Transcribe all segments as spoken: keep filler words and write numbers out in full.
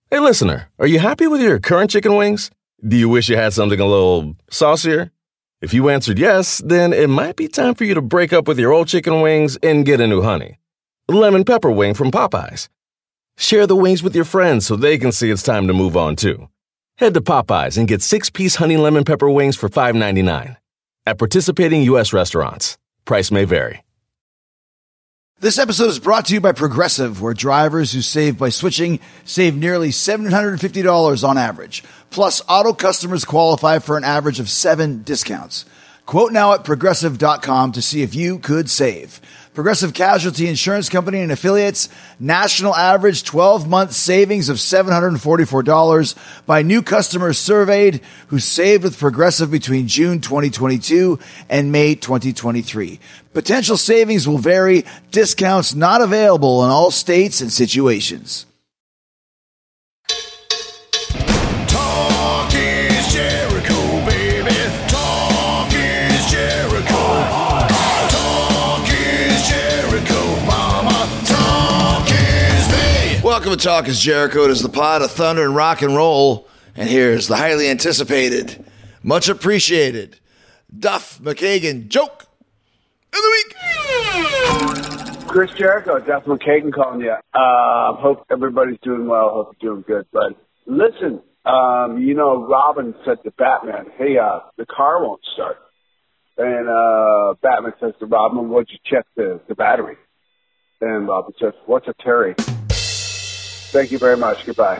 Hey, listener, are you happy with your current chicken wings? Do you wish you had something a little saucier? If you answered yes, then it might be time for you to break up with your old chicken wings and get a new honey. Lemon pepper wing from Popeyes. Share the wings with your friends so they can see it's time to move on too. Head to Popeyes and get six-piece honey lemon pepper wings for five ninety-nine. At participating U S restaurants. Price may vary. This episode is brought to you by Progressive, where drivers who save by switching save nearly seven hundred fifty dollars on average. Plus, auto customers qualify for an average of seven discounts. Quote now at progressive dot com to see if you could save. Progressive Casualty Insurance Company and Affiliates, national average twelve-month savings of seven hundred forty-four dollars by new customers surveyed who saved with Progressive between June twenty twenty-two and May twenty twenty-three. Potential savings will vary. Discounts not available in all states and situations. Talk is Jericho, baby. Talk is Jericho. Talk is Jericho, mama. Talk is me. Welcome to Talk is Jericho. It is the pod of thunder and rock and roll. And here's the highly anticipated, much appreciated, Duff McKagan joke of the week. Chris Jericho, Duff McKagan calling you. Uh, hope everybody's doing well. Hope you're doing good. But listen, um, you know, Robin said to Batman, hey, uh, the car won't start. And uh, Batman says to Robin, would you check the, the battery? And Robin says, what's a Terry? Thank you very much. Goodbye.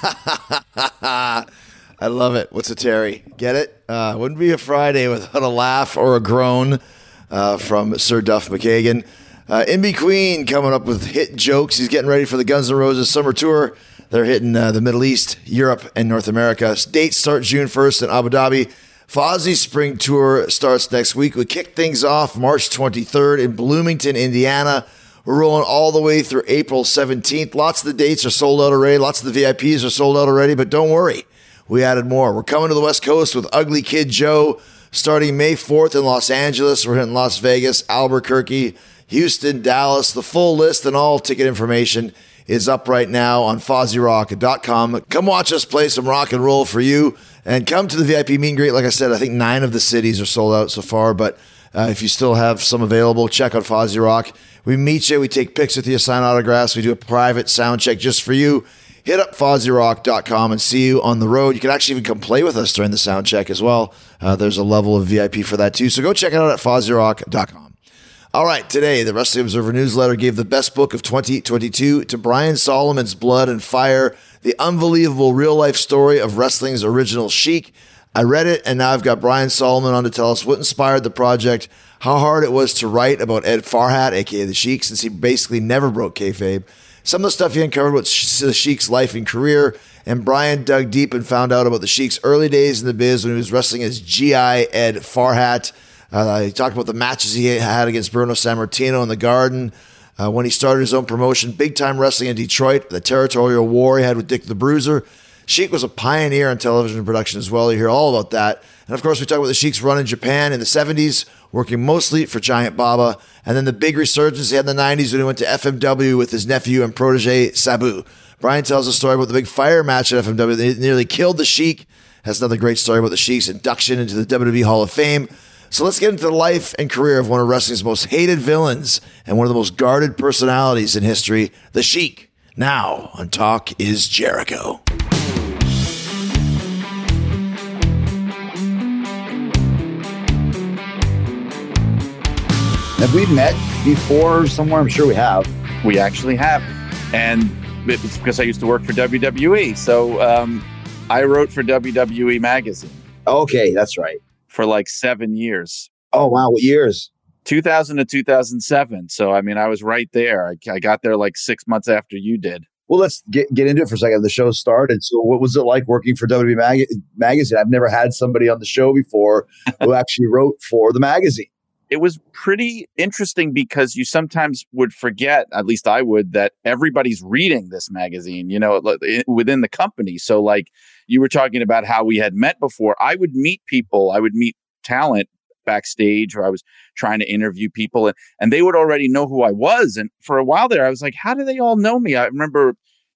I love it. What's a Terry? Get it? Uh, wouldn't be a Friday without a laugh or a groan uh, from Sir Duff McKagan. Uh, In Between coming up with hit jokes. He's getting ready for the Guns N' Roses summer tour. They're hitting uh, the Middle East, Europe, and North America. Dates start June first in Abu Dhabi. Fozzie's spring tour starts next week. We kick things off March twenty-third in Bloomington, Indiana. We're rolling all the way through April seventeenth. Lots of the dates are sold out already. Lots of the V I Ps are sold out already, but don't worry. We added more. We're coming to the West Coast with Ugly Kid Joe starting May fourth in Los Angeles. We're hitting Las Vegas, Albuquerque, Houston, Dallas. The full list and all ticket information is up right now on Fozzy Rock dot com. Come watch us play some rock and roll for you, and come to the V I P meet and greet. Like I said, I think nine of the cities are sold out so far, but uh, if you still have some available, check out Fozzy Rock. We meet you, we take pics with you, sign autographs, we do a private sound check just for you. Hit up Fozzy Rock dot com and see you on the road. You can actually even come play with us during the sound check as well. Uh, there's a level of V I P for that too, so go check it out at Fozzy Rock dot com. All right, today, the Wrestling Observer newsletter gave the best book of twenty twenty-two to Brian Solomon's Blood and Fire, the unbelievable real-life story of wrestling's original Sheik. I read it, and now I've got Brian Solomon on to tell us what inspired the project, how hard it was to write about Ed Farhat, a k a. The Sheik, since he basically never broke kayfabe, some of the stuff he uncovered about the Sheik's life and career, and Brian dug deep and found out about the Sheik's early days in the biz when he was wrestling as G I Ed Farhat. Uh, he talked about the matches he had against Bruno Sammartino in the Garden, uh, when he started his own promotion, Big Time Wrestling in Detroit, the territorial war he had with Dick the Bruiser. Sheik was a pioneer in television production as well. You hear all about that. And of course, we talk about the Sheik's run in Japan in the seventies, working mostly for Giant Baba, and then the big resurgence he had in the nineties when he went to F M W with his nephew and protege, Sabu. Brian tells a story about the big fire match at F M W that nearly killed the Sheik. Has another great story about the Sheik's induction into the W W E Hall of Fame. So let's get into the life and career of one of wrestling's most hated villains and one of the most guarded personalities in history, the Sheik. Now on Talk is Jericho. Have we met before somewhere? I'm sure we have. We actually have. And it's because I used to work for W W E. So um, I wrote for W W E Magazine. Okay, that's right. For like seven years. Oh, wow. What years? two thousand to two thousand seven. So, I mean, I was right there. I, I got there like six months after you did. Well, let's get, get into it for a second. The show started. So what was it like working for W W E Mag- Magazine? I've never had somebody on the show before who actually wrote for the magazine. It was pretty interesting because you sometimes would forget, at least I would, that everybody's reading this magazine, you know, within the company. So like you were talking about how we had met before, I would meet people, I would meet talent backstage, or I was trying to interview people, and, and they would already know who I was. And for a while there, I was like, how do they all know me? I remember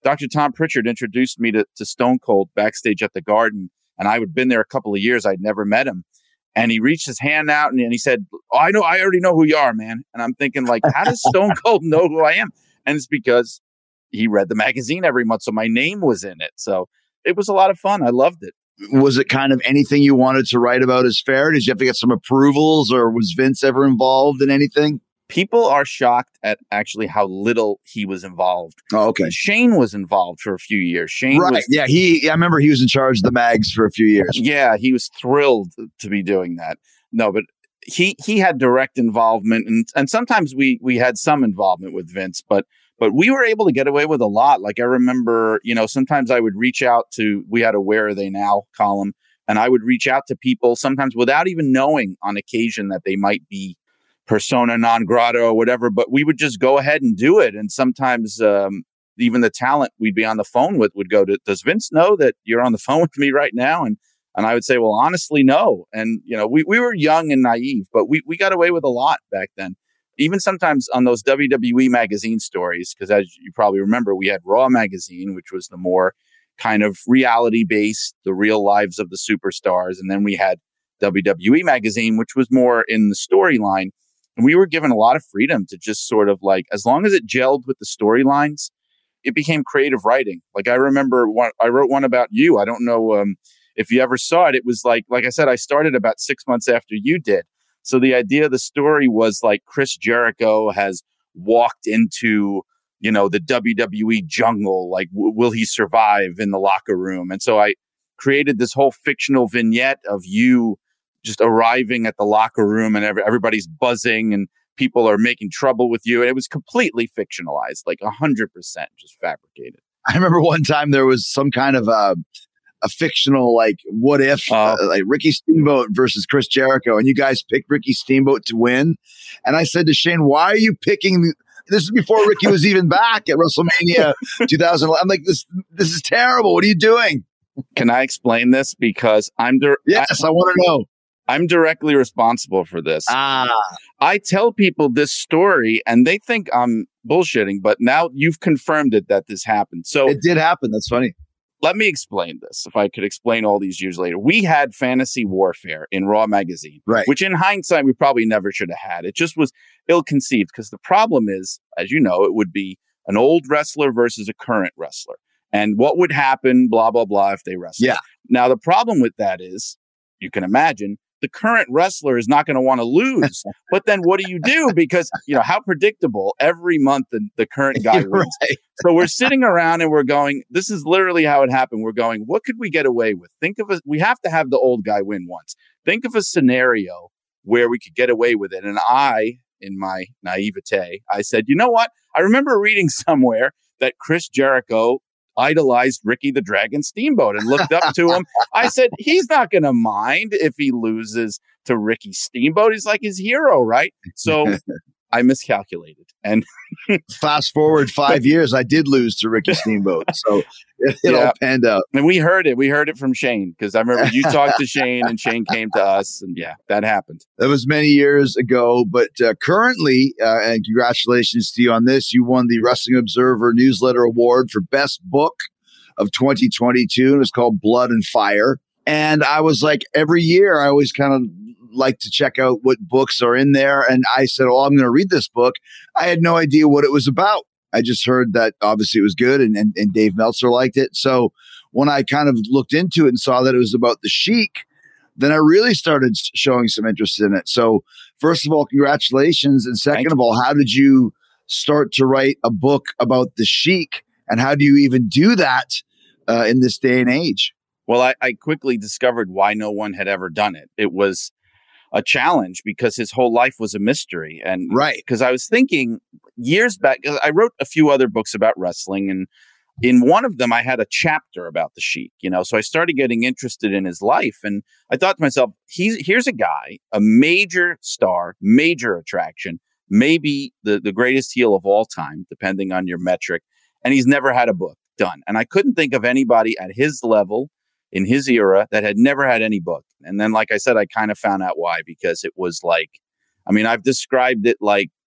Doctor Tom Pritchard introduced me to, to Stone Cold backstage at the Garden, and I had been there a couple of years. I'd never met him. And he reached his hand out and, and he said, oh, I know, I already know who you are, man. And I'm thinking, like, how does Stone Cold know who I am? And it's because he read the magazine every month. So my name was in it. So it was a lot of fun. I loved it. Was it kind of anything you wanted to write about as fair? Did you have to get some approvals, or was Vince ever involved in anything? People are shocked at actually how little he was involved. Oh, okay. Shane was involved for a few years. Shane right. was, yeah, he. I remember he was in charge of the mags for a few years. Yeah, he was thrilled to be doing that. No, but he he had direct involvement, and and sometimes we we had some involvement with Vince, but but we were able to get away with a lot. Like I remember, you know, sometimes I would reach out to. We had a Where Are They Now column, and I would reach out to people sometimes without even knowing on occasion that they might be persona non grata or whatever, but we would just go ahead and do it. And sometimes um, even the talent we'd be on the phone with would go to, does Vince know that you're on the phone with me right now? And and I would say, well, honestly, no. And, you know, we, we were young and naive, but we, we got away with a lot back then. Even sometimes on those W W E magazine stories, because as you probably remember, we had Raw magazine, which was the more kind of reality based, the real lives of the superstars. And then we had W W E magazine, which was more in the storyline. And we were given a lot of freedom to just sort of like, as long as it gelled with the storylines, it became creative writing. Like I remember one, I wrote one about you. I don't know um, if you ever saw it. It was like, like I said, I started about six months after you did. So the idea of the story was like Chris Jericho has walked into, you know, the W W E jungle. Like, w- will he survive in the locker room? And so I created this whole fictional vignette of you just arriving at the locker room, and every, everybody's buzzing and people are making trouble with you. And it was completely fictionalized, like a hundred percent just fabricated. I remember one time there was some kind of a, a fictional, like, what if, uh, uh, like Ricky Steamboat versus Chris Jericho, and you guys picked Ricky Steamboat to win. And I said to Shane, why are you picking? This is before Ricky was even back at WrestleMania two thousand eleven. I'm like, this, this is terrible. What are you doing? Can I explain this? Because I'm, di- yes, I, I want to know. I'm directly responsible for this. Ah. I tell people this story and they think I'm bullshitting, but now you've confirmed it that this happened. So it did happen. That's funny. Let me explain this. If I could explain all these years later, we had Fantasy Warfare in Raw magazine, right? Which in hindsight, we probably never should have had. It just was ill-conceived because the problem is, as you know, it would be an old wrestler versus a current wrestler. And what would happen, blah, blah, blah, if they wrestled. Yeah. Now, the problem with that is, you can imagine, the current wrestler is not going to want to lose. But then what do you do? Because, you know, how predictable every month the, the current guy wins. Right. So we're sitting around and we're going, this is literally how it happened. We're going, what could we get away with? Think of a, we have to have the old guy win once. Think of a scenario where we could get away with it. And I, in my naivete, I said, you know what? I remember reading somewhere that Chris Jericho idolized Ricky the Dragon Steamboat and looked up to him. I said, he's not going to mind if he loses to Ricky Steamboat. He's like his hero, right? So I miscalculated. And fast forward five years, I did lose to Ricky Steamboat. So it, it yeah. all panned out. And we heard it. We heard it from Shane because I remember you talked to Shane and Shane came to us. And yeah, that happened. That was many years ago. But uh, currently, uh, and congratulations to you on this, you won the Wrestling Observer Newsletter Award for Best Book of twenty twenty-two. It was called Blood and Fire. And I was like, every year, I always kind of like to check out what books are in there. And I said, oh, I'm going to read this book. I had no idea what it was about. I just heard that obviously it was good and, and, and Dave Meltzer liked it. So when I kind of looked into it and saw that it was about the Sheik, then I really started showing some interest in it. So first of all, congratulations. And second of all, how did you start to write a book about the Sheik? And how do you even do that uh, in this day and age? Well, I, I quickly discovered why no one had ever done it. It was a challenge because his whole life was a mystery. And right. Because I was thinking years back, I wrote a few other books about wrestling, and in one of them, I had a chapter about the Sheik, you know, so I started getting interested in his life. And I thought to myself, he's, here's a guy, a major star, major attraction, maybe the, the greatest heel of all time, depending on your metric. And he's never had a book done. And I couldn't think of anybody at his level in his era that had never had any book. And then, like I said, I kind of found out why, because it was like, I mean, I've described it like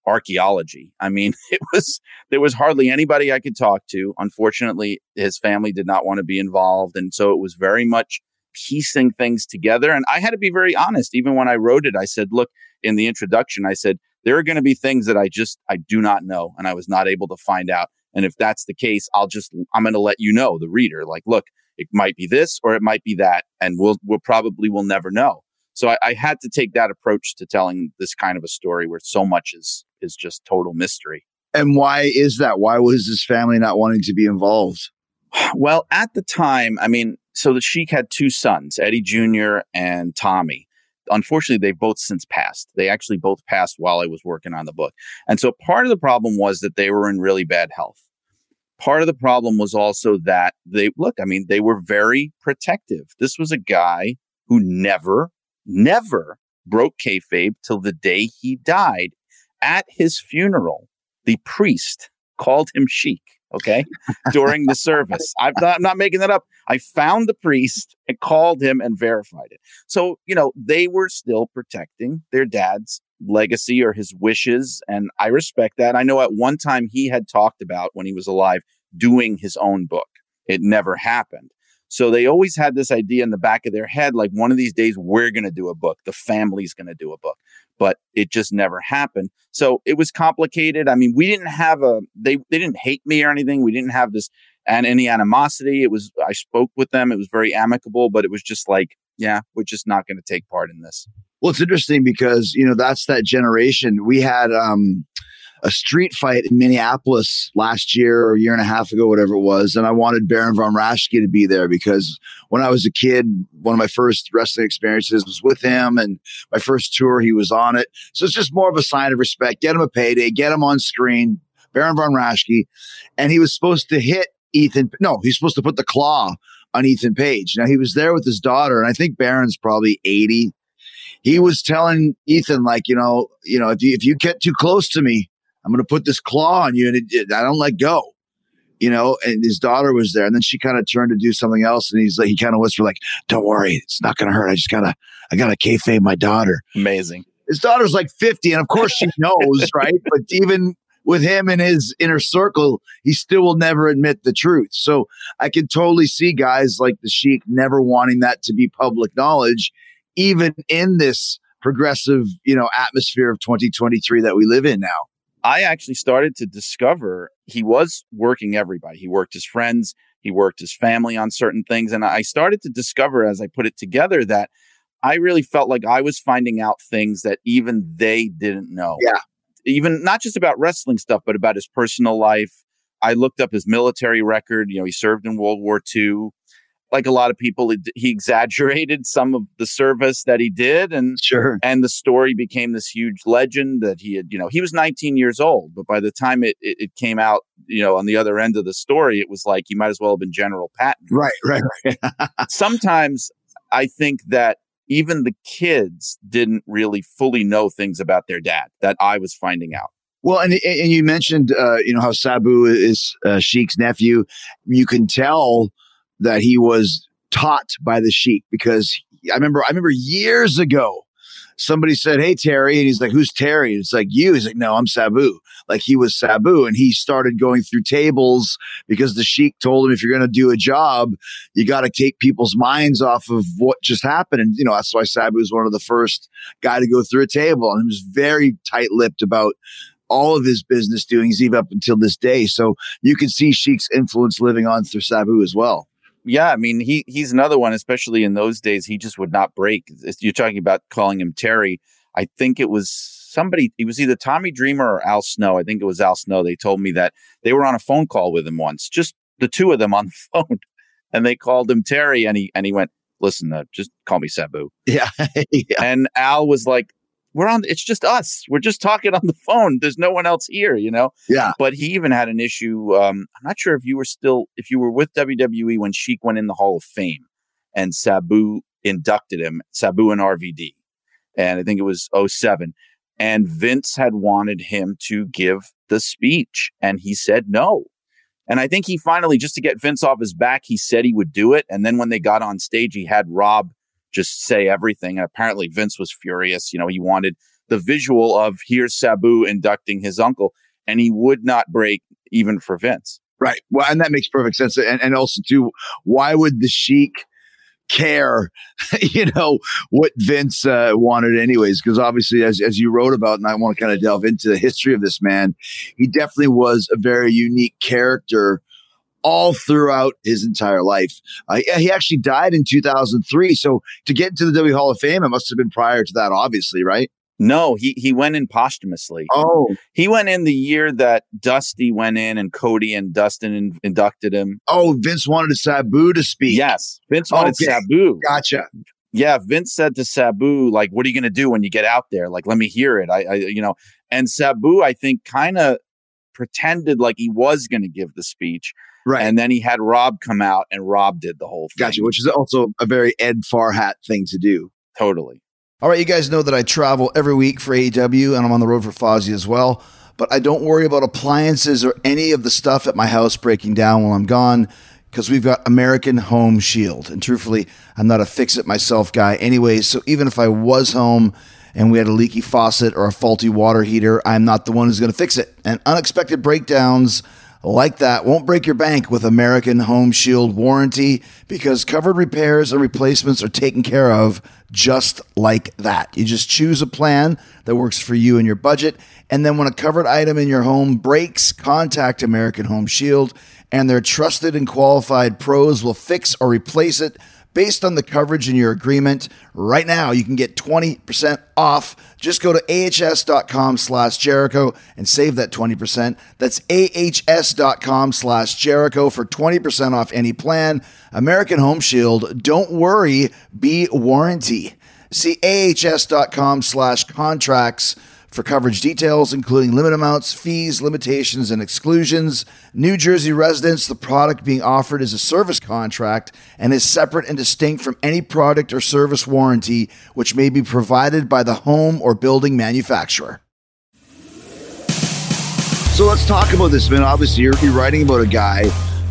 archaeology. I mean, it was, there was hardly anybody I could talk to. Unfortunately, his family did not want to be involved. And so it was very much piecing things together. And I had to be very honest. Even when I wrote it, I said, look, in the introduction, I said, there are going to be things that I just, I do not know. And I was not able to find out. And if that's the case, I'll just, I'm going to let you know, the reader, like, look, it might be this or it might be that. And we'll, we'll probably will never know. So I, I had to take that approach to telling this kind of a story where so much is, is just total mystery. And why is that? Why was his family not wanting to be involved? Well, at the time, I mean, so the Sheik had two sons, Eddie Junior and Tommy. Unfortunately, they've both since passed. They actually both passed while I was working on the book. And so part of the problem was that they were in really bad health. Part of the problem was also that they, look, I mean, they were very protective. This was a guy who never, never broke kayfabe till the day he died. At his funeral, the priest called him Sheik. Okay. During the service. I'm not, I'm not making that up. I found the priest and called him and verified it. So, you know, they were still protecting their dad's legacy or his wishes. And I respect that. I know at one time he had talked about, when he was alive, doing his own book. It never happened. So they always had this idea in the back of their head, like one of these days we're going to do a book. The family's going to do a book. But it just never happened. So it was complicated. I mean, we didn't have a, they, they didn't hate me or anything. We didn't have this and any animosity. It was, I spoke with them. It was very amicable, but it was just like, yeah, we're just not going to take part in this. Well, it's interesting because, you know, that's that generation. We had um, a street fight in Minneapolis last year or a year and a half ago, whatever it was. And I wanted Baron von Raschke to be there because when I was a kid, one of my first wrestling experiences was with him, and my first tour, he was on it. So it's just more of a sign of respect. Get him a payday, get him on screen, Baron von Raschke. And he was supposed to hit Ethan. No, he's supposed to put the claw on Ethan Page. Now he was there with his daughter, and I think Baron's probably eighty. He was telling Ethan, like, you know, you know, if you, if you get too close to me, I'm going to put this claw on you, and it, it, I don't let go, you know, and his daughter was there. And then she kind of turned to do something else. And he's like, he kind of whispered like, don't worry, it's not going to hurt. I just gotta, I gotta kayfabe my daughter. Amazing. His daughter's like fifty. And of course she knows, right? But even with him in his inner circle, he still will never admit the truth. So I can totally see guys like the Sheik never wanting that to be public knowledge, even in this progressive, you know, atmosphere of twenty twenty-three that we live in now. I actually started to discover he was working everybody. He worked his friends. He worked his family on certain things. And I started to discover as I put it together that I really felt like I was finding out things that even they didn't know. Yeah. Even not just about wrestling stuff, but about his personal life. I looked up his military record. You know, he served in World War Two. Like a lot of people, he exaggerated some of the service that he did. And sure. And the story became this huge legend that he had, you know, he was nineteen years old, but by the time it, it, it came out, you know, on the other end of the story, it was like, he might as well have been General Patton. Right, right, right. Sometimes I think that even the kids didn't really fully know things about their dad that I was finding out. Well, and and you mentioned, uh, you know, how Sabu is uh, Sheik's nephew. You can tell that he was taught by the Sheik, because I remember, I remember years ago, somebody said, "Hey, Terry," and he's like, "Who's Terry?" And it's like, "You." He's like, "No, I'm Sabu." Like he was Sabu, and he started going through tables because the Sheik told him, if you're going to do a job, you got to take people's minds off of what just happened. And, you know, that's why Sabu was one of the first guy to go through a table, and he was very tight-lipped about all of his business doings, even up until this day. So you can see Sheik's influence living on through Sabu as well. Yeah, I mean, he he's another one, especially in those days, he just would not break. You're talking about calling him Terry. I think it was somebody, it was either Tommy Dreamer or Al Snow. I think it was Al Snow. They told me that they were on a phone call with him once, just the two of them on the phone. And they called him Terry, and he and he went, "Listen, uh, just call me Sabu." Yeah. yeah. And Al was like, we're on, it's just us. We're just talking on the phone. There's no one else here, you know? Yeah. But he even had an issue. Um, I'm not sure if you were still, if you were with W W E when Sheik went in the Hall of Fame and Sabu inducted him, Sabu and R V D. And I think it was oh seven. And Vince had wanted him to give the speech, and he said no. And I think he finally, just to get Vince off his back, he said he would do it. And then when they got on stage, he had Rob just say everything. And apparently Vince was furious. You know, he wanted the visual of here's Sabu inducting his uncle, and he would not break even for Vince. Right. Well, and that makes perfect sense. And, and also, too, why would the Sheik care, you know, what Vince uh, wanted anyways? Because obviously, as, as you wrote about, and I want to kind of delve into the history of this man, he definitely was a very unique character all throughout his entire life. Uh, he actually died in two thousand three. So to get into the W Hall of Fame, it must have been prior to that, obviously, right? No, he he went in posthumously. Oh, he went in the year that Dusty went in and Cody and Dustin in, inducted him. Oh, Vince wanted Sabu to speak. Yes, Vince wanted Okay. Sabu. Gotcha. Yeah, Vince said to Sabu, like, "What are you going to do when you get out there? Like, let me hear it." I, I you know, and Sabu, I think, kind of pretended like he was going to give the speech, Right. and then he had Rob come out, and Rob did the whole thing. Gotcha. Which is also a very Ed Farhat thing to do. Totally. All right, you guys know that I travel every week for A E W, and I'm on the road for Fozzy as well. But I don't worry about appliances or any of the stuff at my house breaking down while I'm gone, because we've got American Home Shield. And truthfully, I'm not a fix-it-myself guy anyways, so even if I was home and we had a leaky faucet or a faulty water heater, I'm not the one who's going to fix it. And unexpected breakdowns like that won't break your bank with American Home Shield warranty, because covered repairs and replacements are taken care of just like that. You just choose a plan that works for you and your budget, and then when a covered item in your home breaks, contact American Home Shield, and their trusted and qualified pros will fix or replace it based on the coverage in your agreement. Right now, you can get twenty percent off. Just go to ahs.com slash Jericho and save that twenty percent. That's ahs.com slash Jericho for twenty percent off any plan. American Home Shield, don't worry, be warranty. See ahs.com slash contracts for coverage details, including limit amounts, fees, limitations, and exclusions. New Jersey residents, the product being offered is a service contract and is separate and distinct from any product or service warranty which may be provided by the home or building manufacturer. So let's talk about this, man. Obviously, you're, you're writing about a guy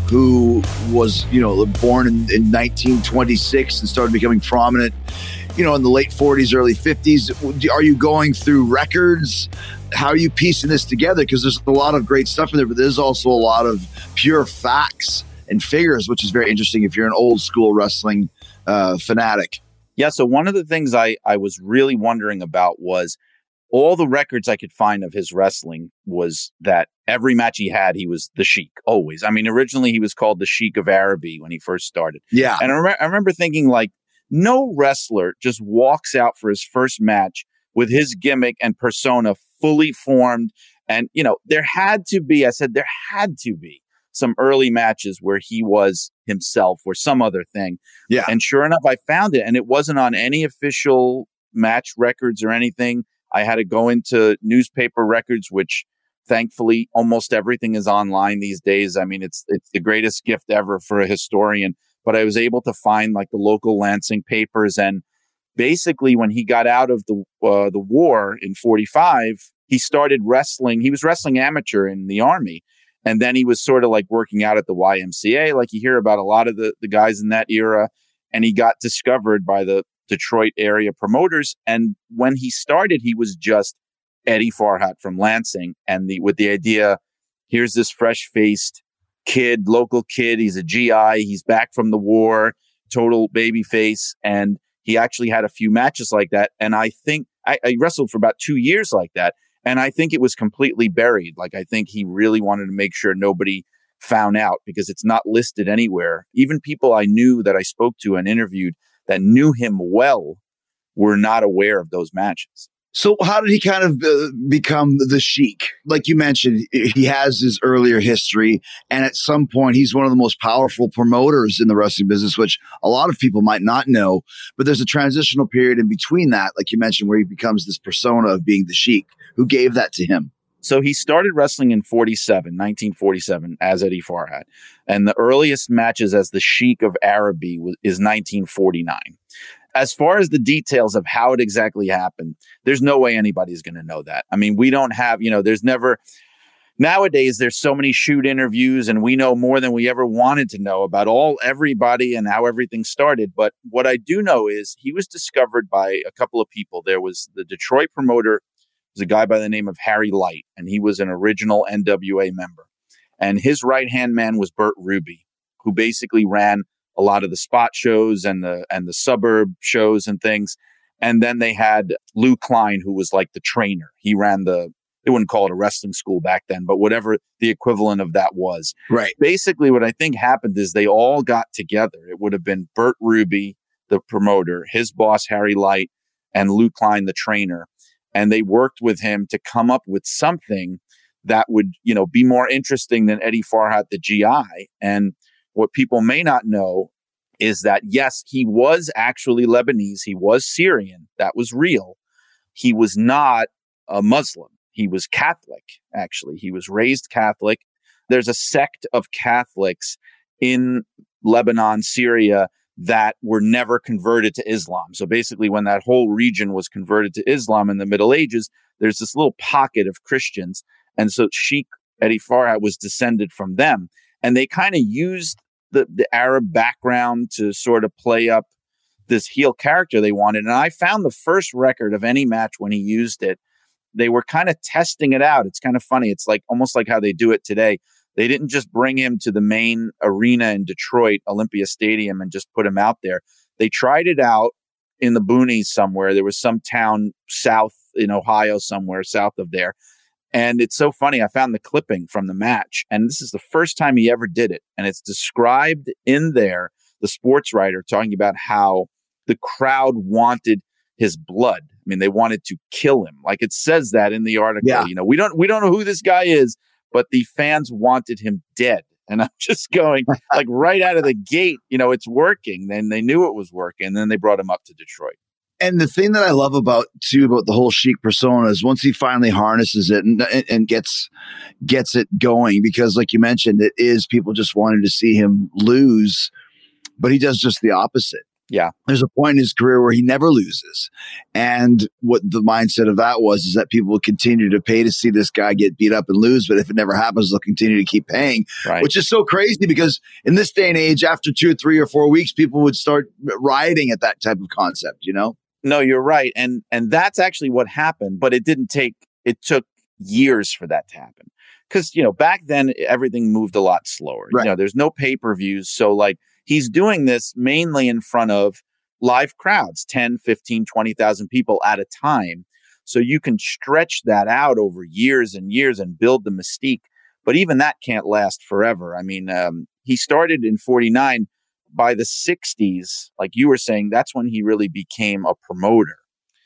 who was, you know, born in, in nineteen twenty-six and started becoming prominent, you know, in the late forties, early fifties. Are you going through records? How are you piecing this together? Because there's a lot of great stuff in there, but there's also a lot of pure facts and figures, which is very interesting if you're an old school wrestling uh, fanatic. Yeah. So one of the things I, I was really wondering about was all the records I could find of his wrestling was that every match he had, he was the Sheik, always. I mean, originally he was called the Sheik of Araby when he first started. Yeah. And I, re- I remember thinking, like, no wrestler just walks out for his first match with his gimmick and persona fully formed. And, you know, there had to be, I said, there had to be some early matches where he was himself or some other thing. Yeah. And sure enough, I found it. And it wasn't on any official match records or anything. I had to go into newspaper records, which thankfully almost everything is online these days. I mean, it's it's the greatest gift ever for a historian. But I was able to find like the local Lansing papers, and basically when he got out of the uh, the war in forty-five, he started wrestling. He was wrestling amateur in the Army, and then he was sort of like working out at the Y M C A, like you hear about a lot of the the guys in that era. And he got discovered by the Detroit area promoters. And when he started, he was just Eddie Farhat from Lansing, and the with the idea, here's this fresh-faced kid, local kid. He's a G I. He's back from the war, total baby face. And he actually had a few matches like that. And I think I, I wrestled for about two years like that. And I think it was completely buried. Like, I think he really wanted to make sure nobody found out, because it's not listed anywhere. Even people I knew that I spoke to and interviewed that knew him well were not aware of those matches. So how did he kind of uh, become the Sheik? Like you mentioned, he has his earlier history, and at some point he's one of the most powerful promoters in the wrestling business, which a lot of people might not know. But there's a transitional period in between that, like you mentioned, where he becomes this persona of being the Sheik. Who gave that to him? So he started wrestling in forty-seven, nineteen forty-seven, as Eddie Farhat. And the earliest matches as the Sheik of Araby was, is nineteen forty-nine. As far as the details of how it exactly happened, there's no way anybody's going to know that. I mean, we don't have, you know, there's never, nowadays there's so many shoot interviews and we know more than we ever wanted to know about all everybody and how everything started. But what I do know is he was discovered by a couple of people. There was the Detroit promoter, was a guy by the name of Harry Light, and he was an original N W A member. And his right-hand man was Bert Ruby, who basically ran a lot of the spot shows and the and the suburb shows and things. And then they had Lou Klein, who was like the trainer. He ran the, they wouldn't call it a wrestling school back then, but whatever the equivalent of that was. Right. Basically, what I think happened is they all got together. It would have been Bert Ruby, the promoter, his boss, Harry Light, and Lou Klein, the trainer. And they worked with him to come up with something that would, you know, be more interesting than Eddie Farhat, the G I. And what people may not know is that, yes, he was actually Lebanese. He was Syrian. That was real. He was not a Muslim. He was Catholic, actually. He was raised Catholic. There's a sect of Catholics in Lebanon, Syria, that were never converted to Islam. So basically, when that whole region was converted to Islam in the Middle Ages, there's this little pocket of Christians. And so Sheikh Eddie Farhat was descended from them. And they kind of used the, the Arab background to sort of play up this heel character they wanted. And I found the first record of any match when he used it. They were kind of testing it out. It's kind of funny. It's like almost like how they do it today. They didn't just bring him to the main arena in Detroit, Olympia Stadium, and just put him out there. They tried it out in the boonies somewhere. There was some town south in Ohio somewhere, south of there. And it's so funny. I found the clipping from the match, and this is the first time he ever did it. And it's described in there, the sports writer talking about how the crowd wanted his blood. I mean, they wanted to kill him. Like it says that in the article. Yeah. You know, we don't we don't know who this guy is, but the fans wanted him dead. And I'm just going like right out of the gate, you know, it's working. Then they knew it was working. And then they brought him up to Detroit. And the thing that I love about too about the whole Sheik persona is once he finally harnesses it and, and gets gets it going, because like you mentioned, it is people just wanting to see him lose, but he does just the opposite. Yeah. There's a point in his career where he never loses. And what the mindset of that was is that people will continue to pay to see this guy get beat up and lose. But if it never happens, they'll continue to keep paying, Right. which is so crazy because in this day and age, after two or three or four weeks, people would start rioting at that type of concept, you know? No, you're right. And and that's actually what happened. But it didn't take, it took years for that to happen. Because, you know, back then, everything moved a lot slower. Right. You know, there's no pay-per-views. So like, he's doing this mainly in front of live crowds, ten, fifteen, twenty thousand people at a time. So you can stretch that out over years and years and build the mystique. But even that can't last forever. I mean, um, he started in forty-nine. By the sixties, like you were saying, that's when he really became a promoter.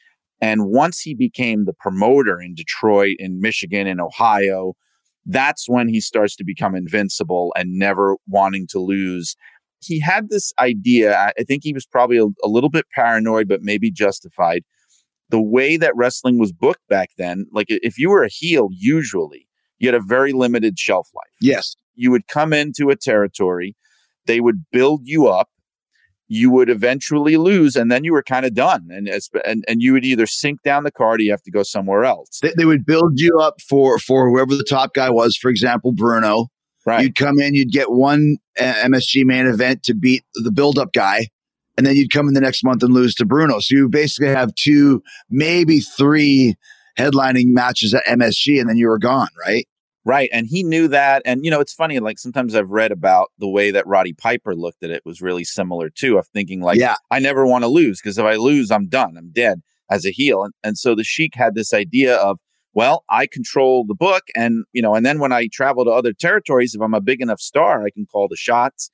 And once he became the promoter in Detroit, in Michigan, in Ohio, that's when he starts to become invincible and never wanting to lose. He had this idea, I think he was probably a, a little bit paranoid, but maybe justified. The way that wrestling was booked back then, like if you were a heel, usually you had a very limited shelf life. Yes. You would come into a territory, they would build you up, you would eventually lose, and then you were kind of done. And, and and you would either sink down the card or you have to go somewhere else. They, they would build you up for, for whoever the top guy was, for example, Bruno. Right. You'd come in, you'd get one uh, M S G main event to beat the build-up guy, and then you'd come in the next month and lose to Bruno. So you basically have two, maybe three headlining matches at M S G, and then you were gone, right? Right. And he knew that. And, you know, it's funny, like sometimes I've read about the way that Roddy Piper looked at it was really similar too, of thinking like, yeah. I never want to lose because if I lose, I'm done. I'm dead as a heel. And, and so the Sheik had this idea of, well, I control the book. And, you know, and then when I travel to other territories, if I'm a big enough star, I can call the shots.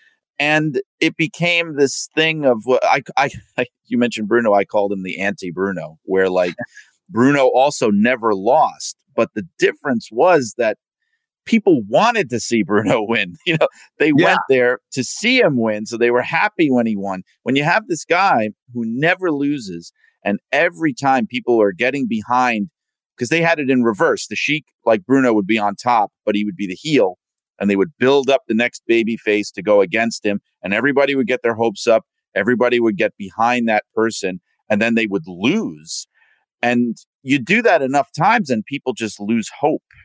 And it became this thing of what I, I, I, you mentioned Bruno, I called him the anti-Bruno, where like Bruno also never lost. But the difference was that people wanted to see Bruno win. You know, they yeah. went there to see him win. So they were happy when he won. When you have this guy who never loses, and every time people are getting behind, because they had it in reverse. The Sheik, like Bruno, would be on top, but he would be the heel. And they would build up the next baby face to go against him. And everybody would get their hopes up. Everybody would get behind that person. And then they would lose. And you do that enough times and people just lose hope.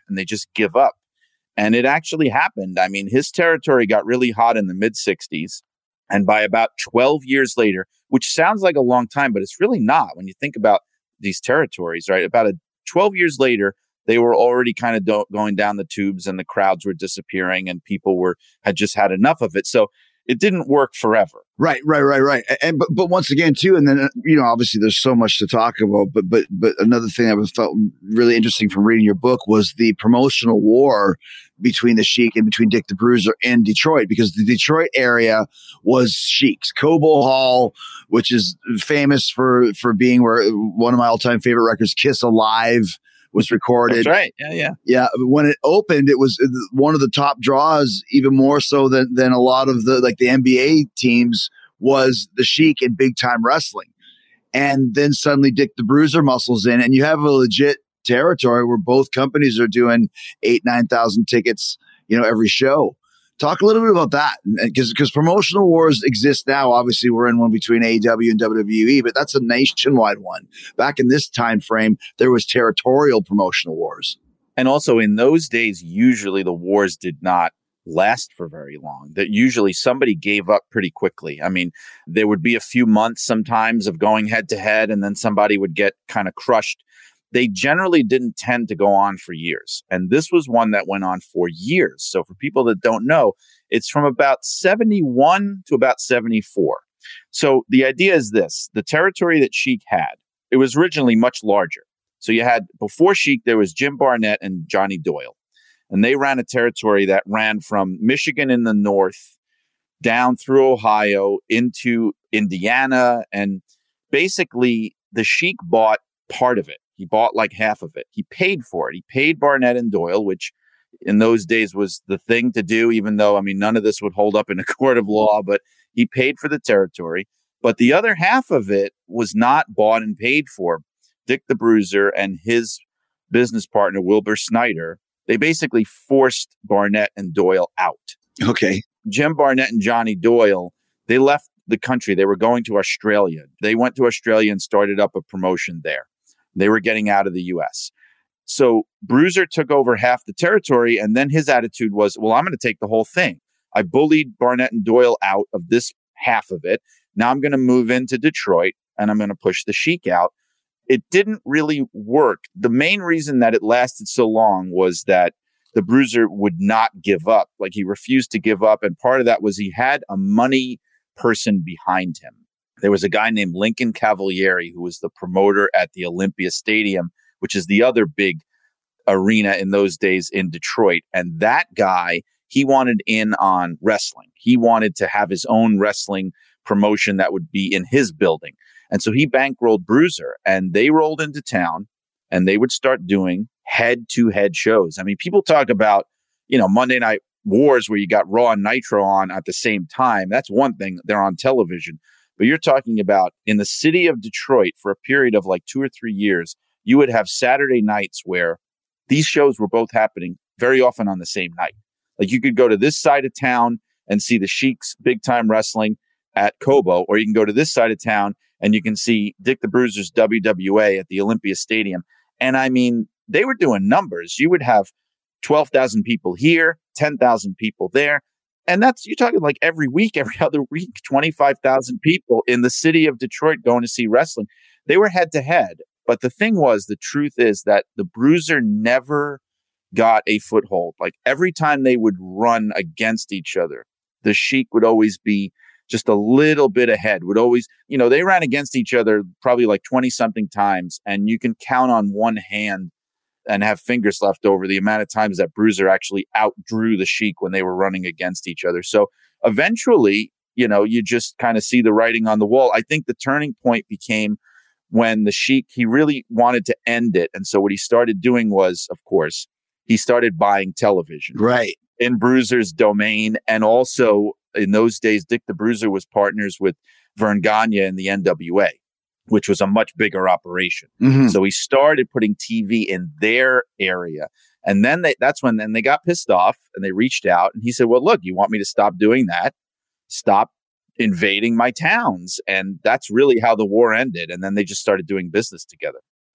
and they just give up. And it actually happened. I mean, his territory got really hot in the mid sixties. And by about twelve years later, which sounds like a long time, but it's really not when you think about these territories, right? About a twelve years later, they were already kind of do- going down the tubes and the crowds were disappearing and people were had just had enough of it. So it didn't work forever. Right, right, right, right. And but but once again too, and then you know, obviously there's so much to talk about. But but but another thing that was felt really interesting from reading your book was the promotional war between the Sheik and between Dick the Bruiser in Detroit, because the Detroit area was Sheik's. Cobo Hall, which is famous for for being where one of my all time favorite records, Kiss Alive, was recorded. That's right. Yeah, yeah. Yeah. When it opened, it was one of the top draws, even more so than, than a lot of the, like the N B A teams, was the Sheik in big time wrestling. And then suddenly Dick the Bruiser muscles in, and you have a legit territory where both companies are doing eight, nine thousand tickets, you know, every show. Talk a little bit about that, because because promotional wars exist now. Obviously, we're in one between A E W and W W E, but that's a nationwide one. Back in this time frame, there was territorial promotional wars. And also in those days, usually the wars did not last for very long. That usually somebody gave up pretty quickly. I mean, there would be a few months sometimes of going head to head, and then somebody would get kind of crushed. They generally didn't tend to go on for years. And this was one that went on for years. So for people that don't know, it's from about seventy-one to about seventy-four. So the idea is this: the territory that Sheik had, it was originally much larger. So you had, before Sheik, there was Jim Barnett and Johnny Doyle. And they ran a territory that ran from Michigan in the north down through Ohio into Indiana. And basically the Sheik bought part of it. He bought like half of it. He paid for it. He paid Barnett and Doyle, which in those days was the thing to do, even though, I mean, none of this would hold up in a court of law, but he paid for the territory. But the other half of it was not bought and paid for. Dick the Bruiser and his business partner, Wilbur Snyder, they basically forced Barnett and Doyle out. Okay. Jim Barnett and Johnny Doyle, they left the country. They were going to Australia. They went to Australia and started up a promotion there. They were getting out of the U S. So Bruiser took over half the territory, and then his attitude was, well, I'm going to take the whole thing. I bullied Barnett and Doyle out of this half of it. Now I'm going to move into Detroit, and I'm going to push the Sheik out. It didn't really work. The main reason that it lasted so long was that the Bruiser would not give up. Like, he refused to give up. And part of that was he had a money person behind him. There was a guy named Lincoln Cavalieri, who was the promoter at the Olympia Stadium, which is the other big arena in those days in Detroit. And that guy, he wanted in on wrestling. He wanted to have his own wrestling promotion that would be in his building. And so he bankrolled Bruiser, and they rolled into town, and they would start doing head-to-head shows. I mean, people talk about, you know, Monday Night Wars where you got Raw and Nitro on at the same time. That's one thing. They're on television. But you're talking about in the city of Detroit for a period of like two or three years, you would have Saturday nights where these shows were both happening very often on the same night. Like, you could go to this side of town and see the Sheik's big time wrestling at Cobo, or you can go to this side of town and you can see Dick the Bruiser's W W A at the Olympia Stadium. And I mean, they were doing numbers. You would have twelve thousand people here, ten thousand people there. And that's, you're talking like every week, every other week, twenty-five thousand people in the city of Detroit going to see wrestling. They were head to head. But the thing was, the truth is that the Bruiser never got a foothold. Like, every time they would run against each other, the Sheik would always be just a little bit ahead, would always, you know, they ran against each other probably like twenty something times. And you can count on one hand and have fingers left over the amount of times that Bruiser actually outdrew the Sheik when they were running against each other. So eventually, you know, you just kind of see the writing on the wall. I think the turning point became when the Sheik, he really wanted to end it. And so what he started doing was, of course, he started buying television. Right. In Bruiser's domain. And also in those days, Dick the Bruiser was partners with Vern Gagne in the N W A, which was a much bigger operation. Mm-hmm. So he started putting T V in their area. And then they, that's when then they got pissed off and they reached out and he said, well, look, you want me to stop doing that? Stop invading my towns. And that's really how the war ended. And then they just started doing business together.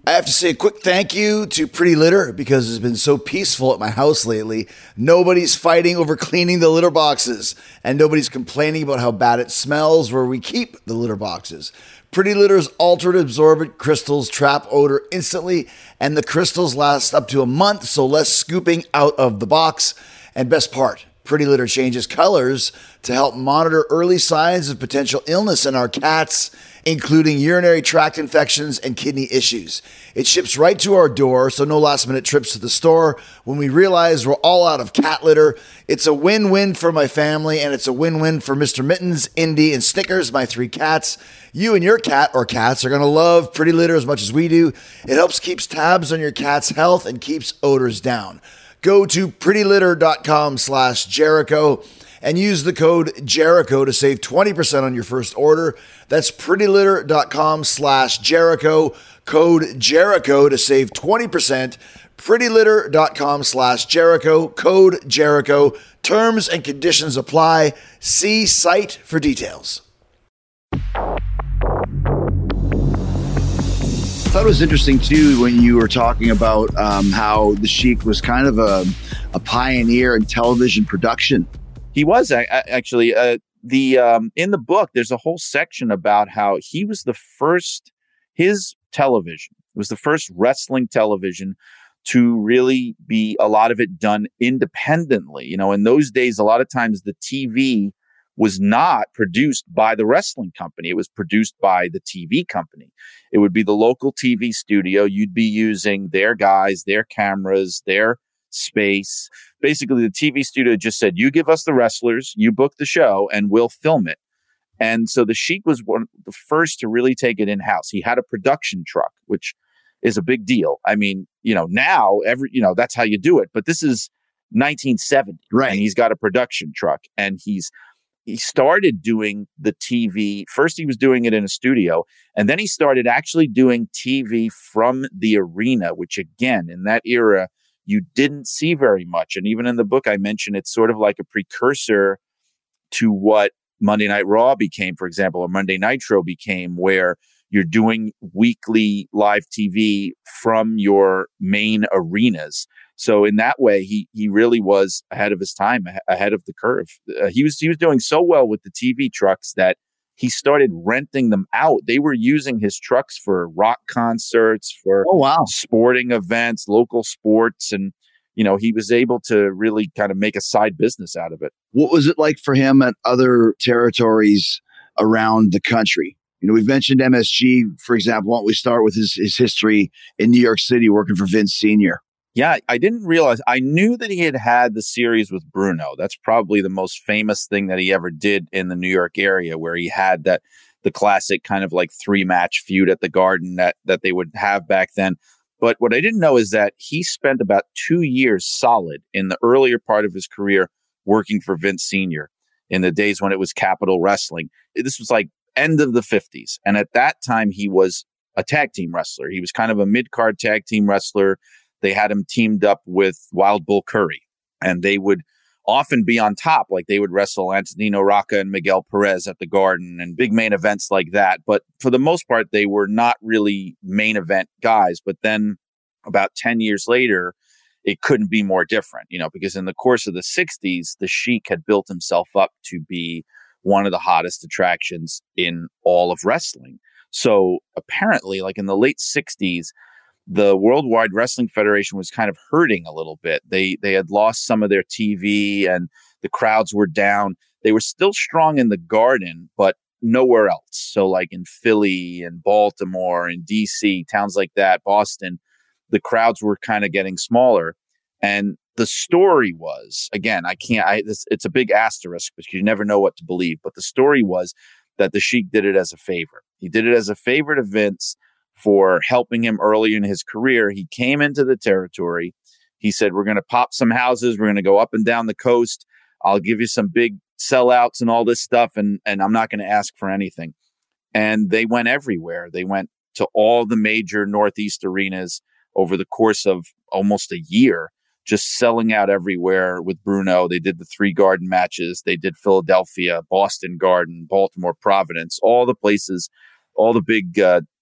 I have to say a quick thank you to Pretty Litter because it's been so peaceful at my house lately. Nobody's fighting over cleaning the litter boxes, and nobody's complaining about how bad it smells where we keep the litter boxes. Pretty Litter's altered absorbent crystals trap odor instantly, and the crystals last up to a month, so less scooping out of the box. And best part, Pretty Litter changes colors to help monitor early signs of potential illness in our cats, including urinary tract infections and kidney issues. It ships right to our door, so no last minute trips to the store. When we realize we're all out of cat litter, it's a win-win for my family, and it's a win-win for Mister Mittens, Indy, and Snickers, my three cats. You and your cat or cats are going to love Pretty Litter as much as we do. It helps keeps tabs on your cat's health and keeps odors down. Go to prettylitter.com slash Jericho and use the code Jericho to save twenty percent on your first order. That's prettylitter.com slash Jericho, code Jericho to save twenty percent. prettylitter.com slash Jericho, code Jericho. Terms and conditions apply. See site for details. I thought it was interesting too when you were talking about um, how the Sheik was kind of a, a pioneer in television production. He was a- actually uh, the um, in the book. There's a whole section about how he was the first. His television was the first wrestling television to really be a lot of it done independently. You know, in those days, a lot of times the T V was not produced by the wrestling company. It was produced by the T V company. It would be the local T V studio. You'd be using their guys, their cameras, their space. Basically, the T V studio just said, you give us the wrestlers, you book the show, and we'll film it. And so the Sheik was one of the first to really take it in-house. He had a production truck, which is a big deal. I mean, you know, now every, you know, that's how you do it. But this is nineteen seventy. Right. And he's got a production truck, and he's He started doing the T V. First, he was doing it in a studio, and then he started actually doing T V from the arena, which again, in that era, you didn't see very much. And even in the book, I mentioned it's sort of like a precursor to what Monday Night Raw became, for example, or Monday Nitro became, where you're doing weekly live T V from your main arenas. So in that way, he he really was ahead of his time, ahead of the curve. Uh, he was he was doing so well with the T V trucks that he started renting them out. They were using his trucks for rock concerts, for Oh, wow. sporting events, local sports, and you know he was able to really kind of make a side business out of it. What was it like for him at other territories around the country? You know, we've mentioned M S G, for example. Why don't we start with his, his history in New York City working for Vince Senior? Yeah, I didn't realize. I knew that he had had the series with Bruno. That's probably the most famous thing that he ever did in the New York area, where he had that the classic kind of like three match feud at the Garden that that they would have back then. But what I didn't know is that he spent about two years solid in the earlier part of his career working for Vince Senior in the days when it was Capital Wrestling. This was like end of the fifties. And at that time, he was a tag team wrestler. He was kind of a mid-card tag team wrestler. They had him teamed up with Wild Bull Curry, and they would often be on top. Like they would wrestle Antonino Rocca and Miguel Perez at the Garden and big main events like that. But for the most part, they were not really main event guys. But then about ten years later, it couldn't be more different, you know, because in the course of the sixties, the Sheik had built himself up to be one of the hottest attractions in all of wrestling. So apparently, like in the late sixties, the Worldwide Wrestling Federation was kind of hurting a little bit. They they had lost some of their T V and the crowds were down. They were still strong in the Garden, but nowhere else. So like in Philly and Baltimore and D C, towns like that, Boston, the crowds were kind of getting smaller. And the story was, again, I can't, I, this, it's a big asterisk because you never know what to believe. But the story was that the Sheik did it as a favor. He did it as a favor to Vince for helping him early in his career. He came into the territory. He said, we're going to pop some houses. We're going to go up and down the coast. I'll give you some big sellouts and all this stuff. And, and I'm not going to ask for anything. And they went everywhere. They went to all the major Northeast arenas over the course of almost a year, just selling out everywhere with Bruno. They did the three Garden matches. They did Philadelphia, Boston Garden, Baltimore, Providence, all the places, all the big uh,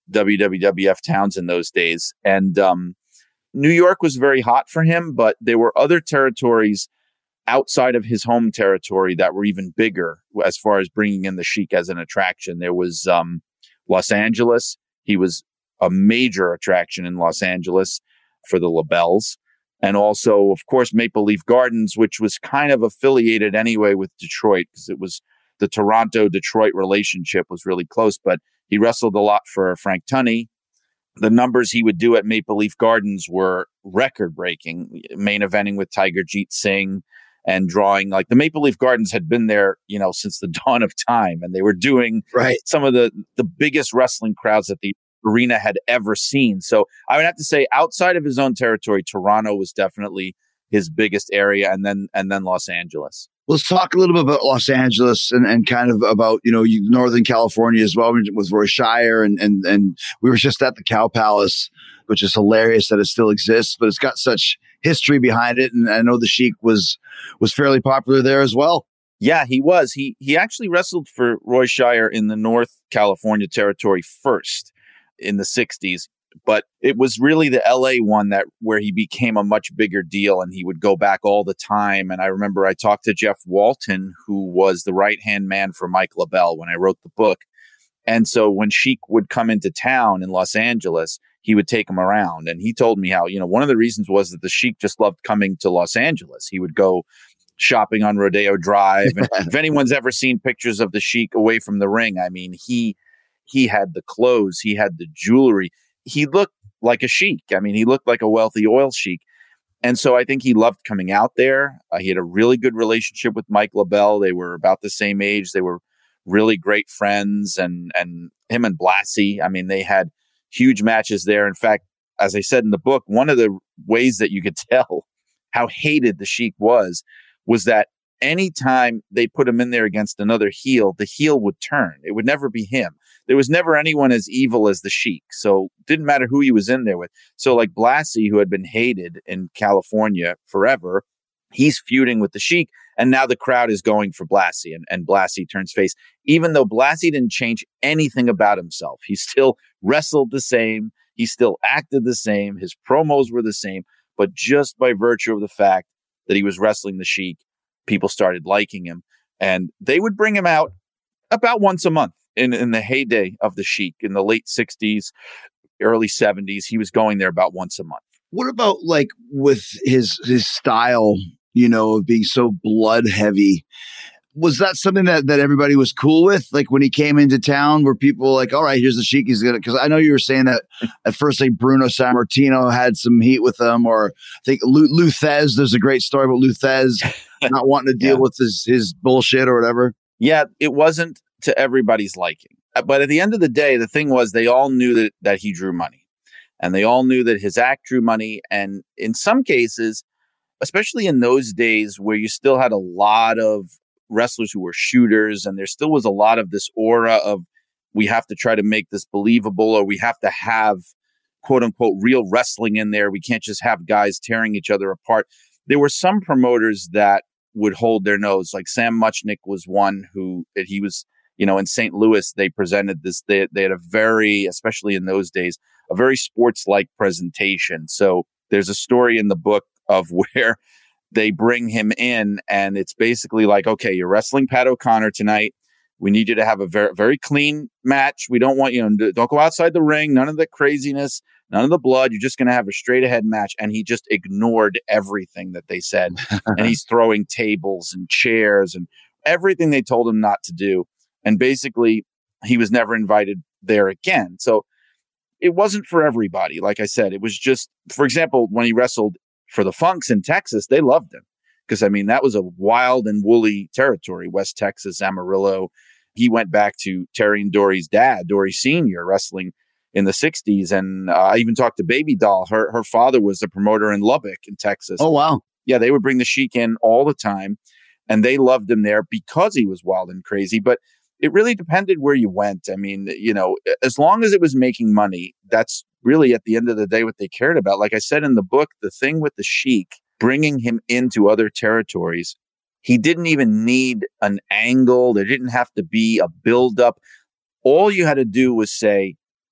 W W F towns in those days. And um, New York was very hot for him, but there were other territories outside of his home territory that were even bigger as far as bringing in the Sheik as an attraction. There was um, Los Angeles. He was a major attraction in Los Angeles for the LaBelles. And also, of course, Maple Leaf Gardens, which was kind of affiliated anyway with Detroit because it was the Toronto-Detroit relationship was really close. But he wrestled a lot for Frank Tunney. The numbers he would do at Maple Leaf Gardens were record-breaking, main eventing with Tiger Jeet Singh and drawing like the Maple Leaf Gardens had been there, you know, since the dawn of time. And they were doing Right. some of the, the biggest wrestling crowds that the arena had ever seen. So I would have to say outside of his own territory, Toronto was definitely his biggest area, and then and then Los Angeles. Let's talk a little bit about Los Angeles and, and kind of about, you know, you, Northern California as well with Roy Shire. And, and, and we were just at the Cow Palace, which is hilarious that it still exists, but it's got such history behind it. And I know the Sheik was was fairly popular there as well. Yeah, he was. He he actually wrestled for Roy Shire in the North California territory first in the sixties. But it was really the L A one that where he became a much bigger deal, and he would go back all the time. And I remember I talked to Jeff Walton, who was the right-hand man for Mike LaBelle when I wrote the book. And so when Sheik would come into town in Los Angeles, he would take him around. And he told me how, you know, one of the reasons was that the Sheik just loved coming to Los Angeles. He would go shopping on Rodeo Drive. And if anyone's ever seen pictures of the Sheik away from the ring, I mean, he he had the clothes, he had the jewelry. He looked like a sheik. I mean, he looked like a wealthy oil sheik. And so I think he loved coming out there. Uh, he had a really good relationship with Mike LaBelle. They were about the same age. They were really great friends. And, and him and Blassie, I mean, they had huge matches there. In fact, as I said in the book, one of the ways that you could tell how hated the Sheik was, was that anytime they put him in there against another heel, the heel would turn. It would never be him. There was never anyone as evil as the Sheik. So it didn't matter who he was in there with. So like Blassie, who had been hated in California forever, he's feuding with the Sheik. And now the crowd is going for Blassie, and, and Blassie turns face. Even though Blassie didn't change anything about himself, he still wrestled the same. He still acted the same. His promos were the same. But just by virtue of the fact that he was wrestling the Sheik, people started liking him. And they would bring him out about once a month. In, in the heyday of the Sheik in the late sixties, early seventies, he was going there about once a month. What about like with his his style, you know, of being so blood heavy? Was that something that, that everybody was cool with? Like when he came into town, were people like, all right, here's the Sheik, he's gonna, because I know you were saying that at first, like Bruno Sammartino had some heat with him, or I think Lou, Lou Thez, there's a great story about Lou Thez not wanting to deal Yeah. with his his bullshit or whatever. Yeah, it wasn't to everybody's liking. But at the end of the day, the thing was they all knew that, that he drew money, and they all knew that his act drew money. And in some cases, especially in those days where you still had a lot of wrestlers who were shooters, and there still was a lot of this aura of we have to try to make this believable, or we have to have quote unquote real wrestling in there. We can't just have guys tearing each other apart. There were some promoters that would hold their nose. Like Sam Muchnick was one who he was, you know, in Saint Louis, they presented this, they, they had a very, especially in those days, a very sports-like presentation. So there's a story in the book of where they bring him in, and it's basically like, okay, you're wrestling Pat O'Connor tonight. We need you to have a very, very clean match. We don't want you to, don't go outside the ring. None of the craziness, none of the blood. You're just going to have a straight ahead match. And he just ignored everything that they said. And he's throwing tables and chairs and everything they told him not to do. And basically, he was never invited there again. So it wasn't for everybody. Like I said, it was just, for example, when he wrestled for the Funks in Texas, they loved him. Because, I mean, that was a wild and woolly territory, West Texas, Amarillo. He went back to Terry and Dory's dad, Dory Senior, wrestling in the sixties. And uh, I even talked to Baby Doll. Her, her father was the promoter in Lubbock in Texas. Oh, wow. Yeah, they would bring the Sheik in all the time. And they loved him there because he was wild and crazy. But it really depended where you went. I mean, you know, as long as it was making money, that's really at the end of the day what they cared about. Like I said in the book, the thing with the Sheik, bringing him into other territories, he didn't even need an angle. There didn't have to be a buildup. All you had to do was say,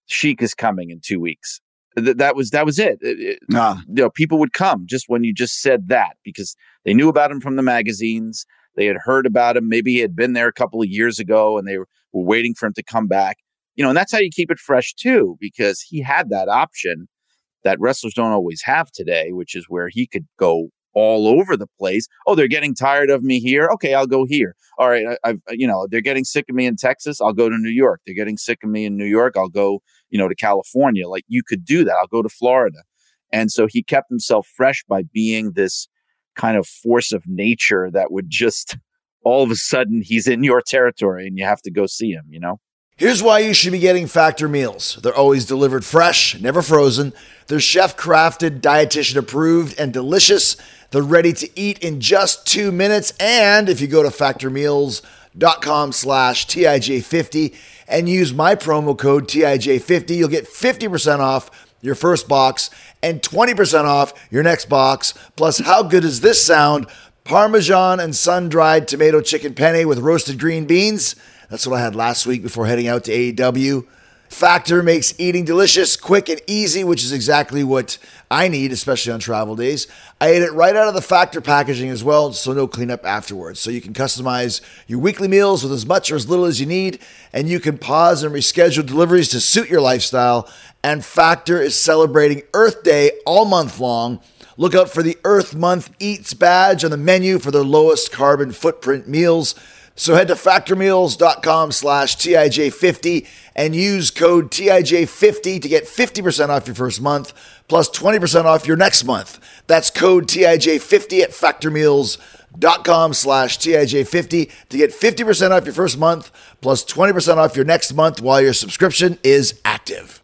Sheik is coming in two weeks. Th- that was that was it. It- it- Ah. You know, people would come just when you just said that because they knew about him from the magazines. They had heard about him. Maybe he had been there a couple of years ago and they were, were waiting for him to come back. You know, and that's how you keep it fresh too, because he had that option that wrestlers don't always have today, which is where he could go all over the place. Oh, they're getting tired of me here. Okay, I'll go here. All right, I, I've you know they're getting sick of me in Texas. I'll go to New York. They're getting sick of me in New York. I'll go you know to California. Like you could do that. I'll go to Florida. And so he kept himself fresh by being this kind of force of nature that would just all of a sudden he's in your territory and you have to go see him. You know. Here's why you should be getting Factor meals. They're always delivered fresh, never frozen. They're chef-crafted, dietitian-approved, and delicious. They're ready to eat in just two minutes. And if you go to factormeals.com slash TIJ50 and use my promo code T I J fifty, you'll get fifty percent off your first box and twenty percent off your next box. Plus, how good does this sound? Parmesan and sun-dried tomato chicken penne with roasted green beans. That's what I had last week before heading out to A E W. Factor makes eating delicious, quick, and easy, which is exactly what I need, especially on travel days. I ate it right out of the Factor packaging as well, so no cleanup afterwards. So you can customize your weekly meals with as much or as little as you need, and you can pause and reschedule deliveries to suit your lifestyle. And Factor is celebrating Earth Day all month long. Look out for the Earth Month Eats badge on the menu for their lowest carbon footprint meals. So head to factormeals.com slash TIJ50 and use code T I J fifty to get fifty percent off your first month plus twenty percent off your next month. That's code T I J fifty at factormeals.com slash TIJ50 to get fifty percent off your first month plus twenty percent off your next month while your subscription is active.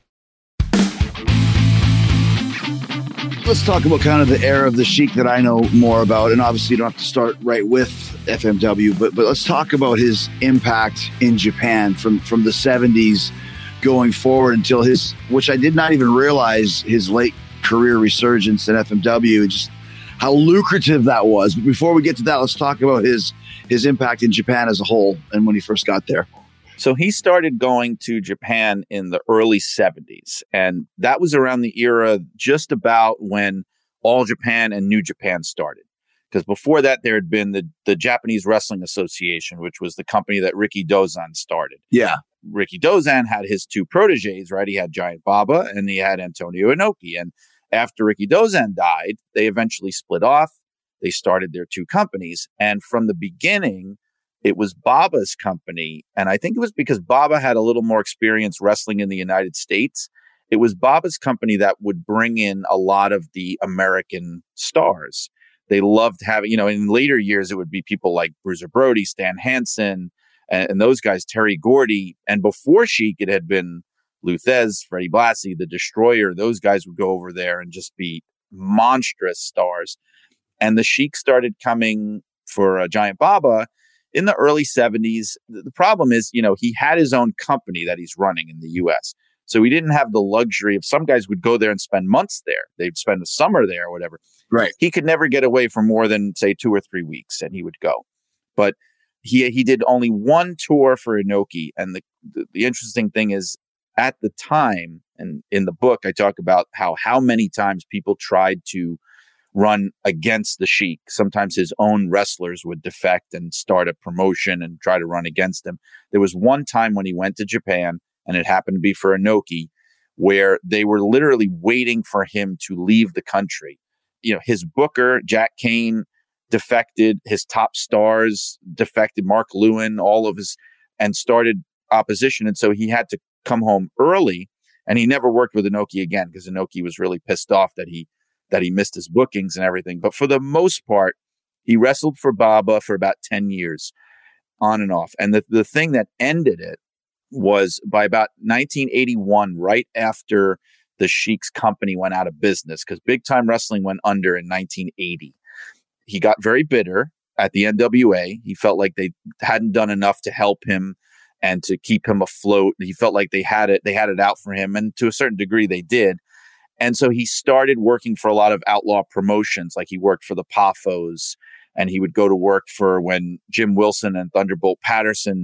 Let's talk about kind of the era of the Sheik that I know more about. And obviously you don't have to start right with F M W, but but let's talk about his impact in Japan from, from the seventies going forward until his, which I did not even realize, his late career resurgence in F M W, and just how lucrative that was. But before we get to that, let's talk about his his impact in Japan as a whole and when he first got there. So he started going to Japan in the early seventies, and that was around the era just about when All Japan and New Japan started. Because before that, there had been the, the Japanese Wrestling Association, which was the company that Ricky Dozan started. Yeah. Ricky Dozan had his two proteges, right? He had Giant Baba and he had Antonio Inoki. And after Ricky Dozan died, they eventually split off. They started their two companies. And from the beginning, it was Baba's company. And I think it was because Baba had a little more experience wrestling in the United States. It was Baba's company that would bring in a lot of the American stars. They loved having, you know, in later years, it would be people like Bruiser Brody, Stan Hansen, and, and those guys, Terry Gordy. And before Sheik, it had been Lou Thesz, Freddie Blassie, The Destroyer. Those guys would go over there and just be monstrous stars. And the Sheik started coming for uh, Giant Baba in the early seventies. The problem is, you know, he had his own company that he's running in the U S. So he didn't have the luxury of, some guys would go there and spend months there. They'd spend a summer there or whatever. Right. He could never get away for more than, say, two or three weeks, and he would go. But he he did only one tour for Inoki. And the, the, the interesting thing is, at the time, and in the book, I talk about how how many times people tried to run against the Sheik. Sometimes his own wrestlers would defect and start a promotion and try to run against him. There was one time when he went to Japan, and it happened to be for Inoki, where they were literally waiting for him to leave the country. You know, his booker, Jack Kane, defected. His top stars defected. Mark Lewin, all of his, and started opposition. And so he had to come home early, and he never worked with Inoki again because Inoki was really pissed off that he that he missed his bookings and everything. But for the most part, he wrestled for Baba for about ten years, on and off. And the, the thing that ended it was by about nineteen eighty-one, right after the Sheik's company went out of business, because Big Time Wrestling went under in nineteen eighty. He got very bitter at the N W A. He felt like they hadn't done enough to help him and to keep him afloat. He felt like they had it, they had it out for him. And to a certain degree, they did. And so he started working for a lot of outlaw promotions. Like he worked for the P A F Os, and he would go to work for when Jim Wilson and Thunderbolt Patterson,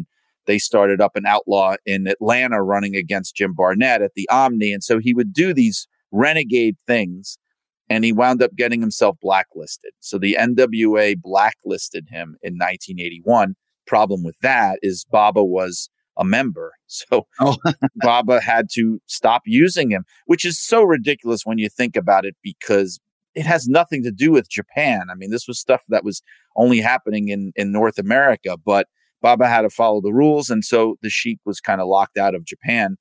they started up an outlaw in Atlanta running against Jim Barnett at the Omni. And so he would do these renegade things, and he wound up getting himself blacklisted. So the N W A blacklisted him in nineteen eighty-one. Problem with that is Baba was a member. So oh. Baba had to stop using him, which is so ridiculous when you think about it, because it has nothing to do with Japan. I mean, this was stuff that was only happening in, in North America, but Baba had to follow the rules. And so the Sheik was kind of locked out of Japan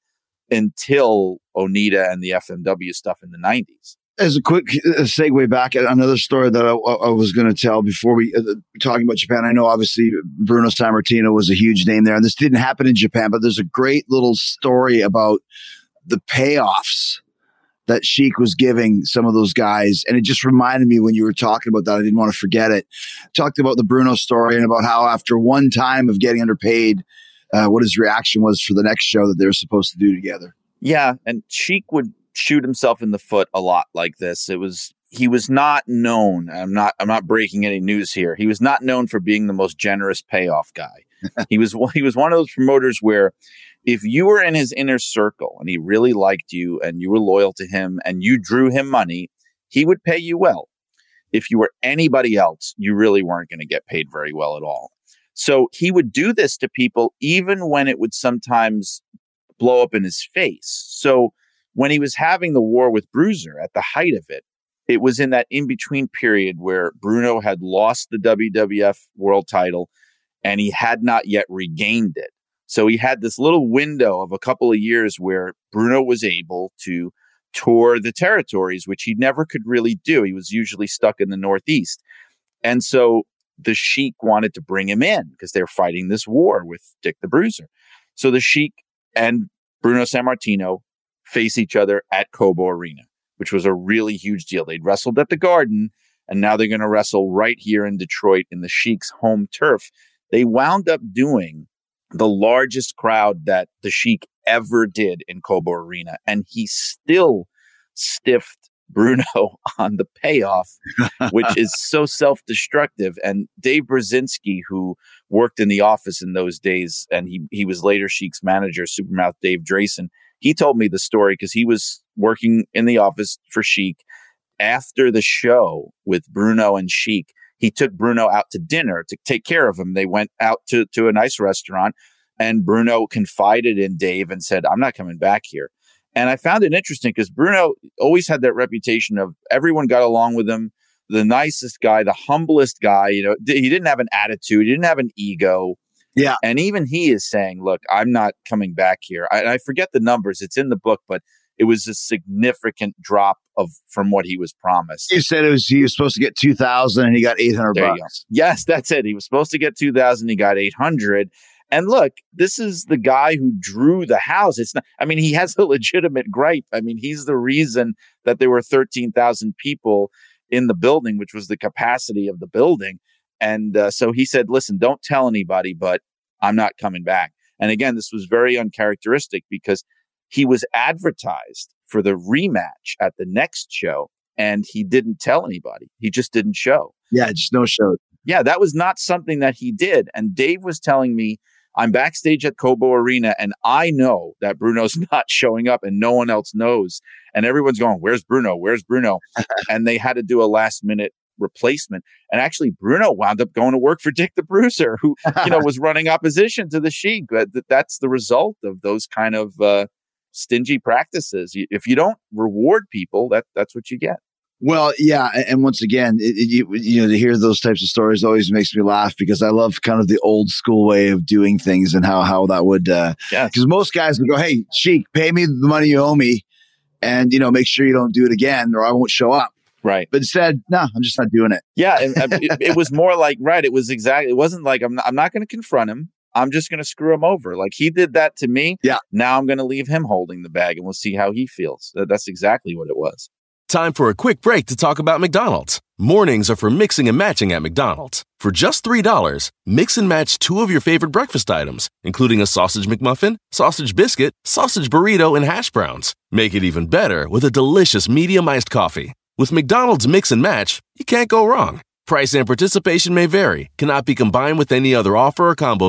until Onita and the F M W stuff in the nineties. As a quick uh, segue back at another story that I, I was going to tell before we uh, talking about Japan. I know obviously Bruno Sammartino was a huge name there, and this didn't happen in Japan, but there's a great little story about the payoffs that Sheik was giving some of those guys. And it just reminded me when you were talking about that, I didn't want to forget it. Talked about the Bruno story and about how after one time of getting underpaid, uh, what his reaction was for the next show that they were supposed to do together. Yeah. And Sheik would shoot himself in the foot a lot like this. It was, he was not known. I'm not, I'm not breaking any news here. He was not known for being the most generous payoff guy. he was, he was one of those promoters where if you were in his inner circle and he really liked you and you were loyal to him and you drew him money, he would pay you well. If you were anybody else, you really weren't going to get paid very well at all. So he would do this to people even when it would sometimes blow up in his face. So when he was having the war with Bruiser at the height of it, it was in that in-between period where Bruno had lost the W W F world title and he had not yet regained it. So he had this little window of a couple of years where Bruno was able to tour the territories, which he never could really do. He was usually stuck in the Northeast. And so the Sheik wanted to bring him in because they were fighting this war with Dick the Bruiser. So the Sheik and Bruno Sammartino face each other at Cobo Arena, which was a really huge deal. They'd wrestled at the Garden, and now they're going to wrestle right here in Detroit in the Sheik's home turf. They wound up doing the largest crowd that the Sheik ever did in Cobo Arena, and he still stiffed Bruno on the payoff, which is so self-destructive. And Dave Brzezinski, who worked in the office in those days, and he he was later Sheik's manager, Supermouth Dave Drayson, he told me the story because he was working in the office for Sheik. After the show with Bruno and Sheik, he took Bruno out to dinner to take care of him. They went out to, to a nice restaurant, and Bruno confided in Dave and said, I'm not coming back here. And I found it interesting because Bruno always had that reputation of everyone got along with him, the nicest guy, the humblest guy. You know, he didn't have an attitude. He didn't have an ego. Yeah. And even he is saying, look, I'm not coming back here. I, I forget the numbers. It's in the book, but it was a significant drop of from what he was promised. You said it was he was supposed to get two thousand and he got eight hundred bucks. Yes, that's it. He was supposed to get two thousand. He got eight hundred. And look, this is the guy who drew the house. It's not, I mean, he has a legitimate gripe. I mean, he's the reason that there were thirteen thousand people in the building, which was the capacity of the building. And uh, so he said, listen, don't tell anybody, but I'm not coming back. And again, this was very uncharacteristic because he was advertised for the rematch at the next show and he didn't tell anybody. He just didn't show. Yeah, just no show. Yeah, that was not something that he did. And Dave was telling me, I'm backstage at Cobo Arena and I know that Bruno's not showing up and no one else knows. And everyone's going, where's Bruno? Where's Bruno? And they had to do a last minute replacement. And actually, Bruno wound up going to work for Dick the Bruiser, who, you know, was running opposition to the Sheik. That, that's the result of those kind of uh, stingy practices. If you don't reward people, that that's what you get. Well, yeah. And once again, it, it, you, you know, to hear those types of stories always makes me laugh because I love kind of the old school way of doing things and how, how that would, uh, yeah. Because most guys would go, hey, Sheik, pay me the money you owe me and, you know, make sure you don't do it again or I won't show up. Right. But instead, no, I'm just not doing it. Yeah. it, it was more like, right. It was exactly, it wasn't like, I'm not, I'm not going to confront him. I'm just going to screw him over. Like he did that to me. Yeah. Now I'm going to leave him holding the bag and we'll see how he feels. That's exactly what it was. Time for a quick break to talk about McDonald's. Mornings are for mixing and matching at McDonald's. For just three dollars, mix and match two of your favorite breakfast items, including a sausage McMuffin, sausage biscuit, sausage burrito, and hash browns. Make it even better with a delicious medium iced coffee. With McDonald's Mix and Match, you can't go wrong. Price and participation may vary, cannot be combined with any other offer or combo meal.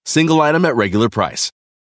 Single item at regular price.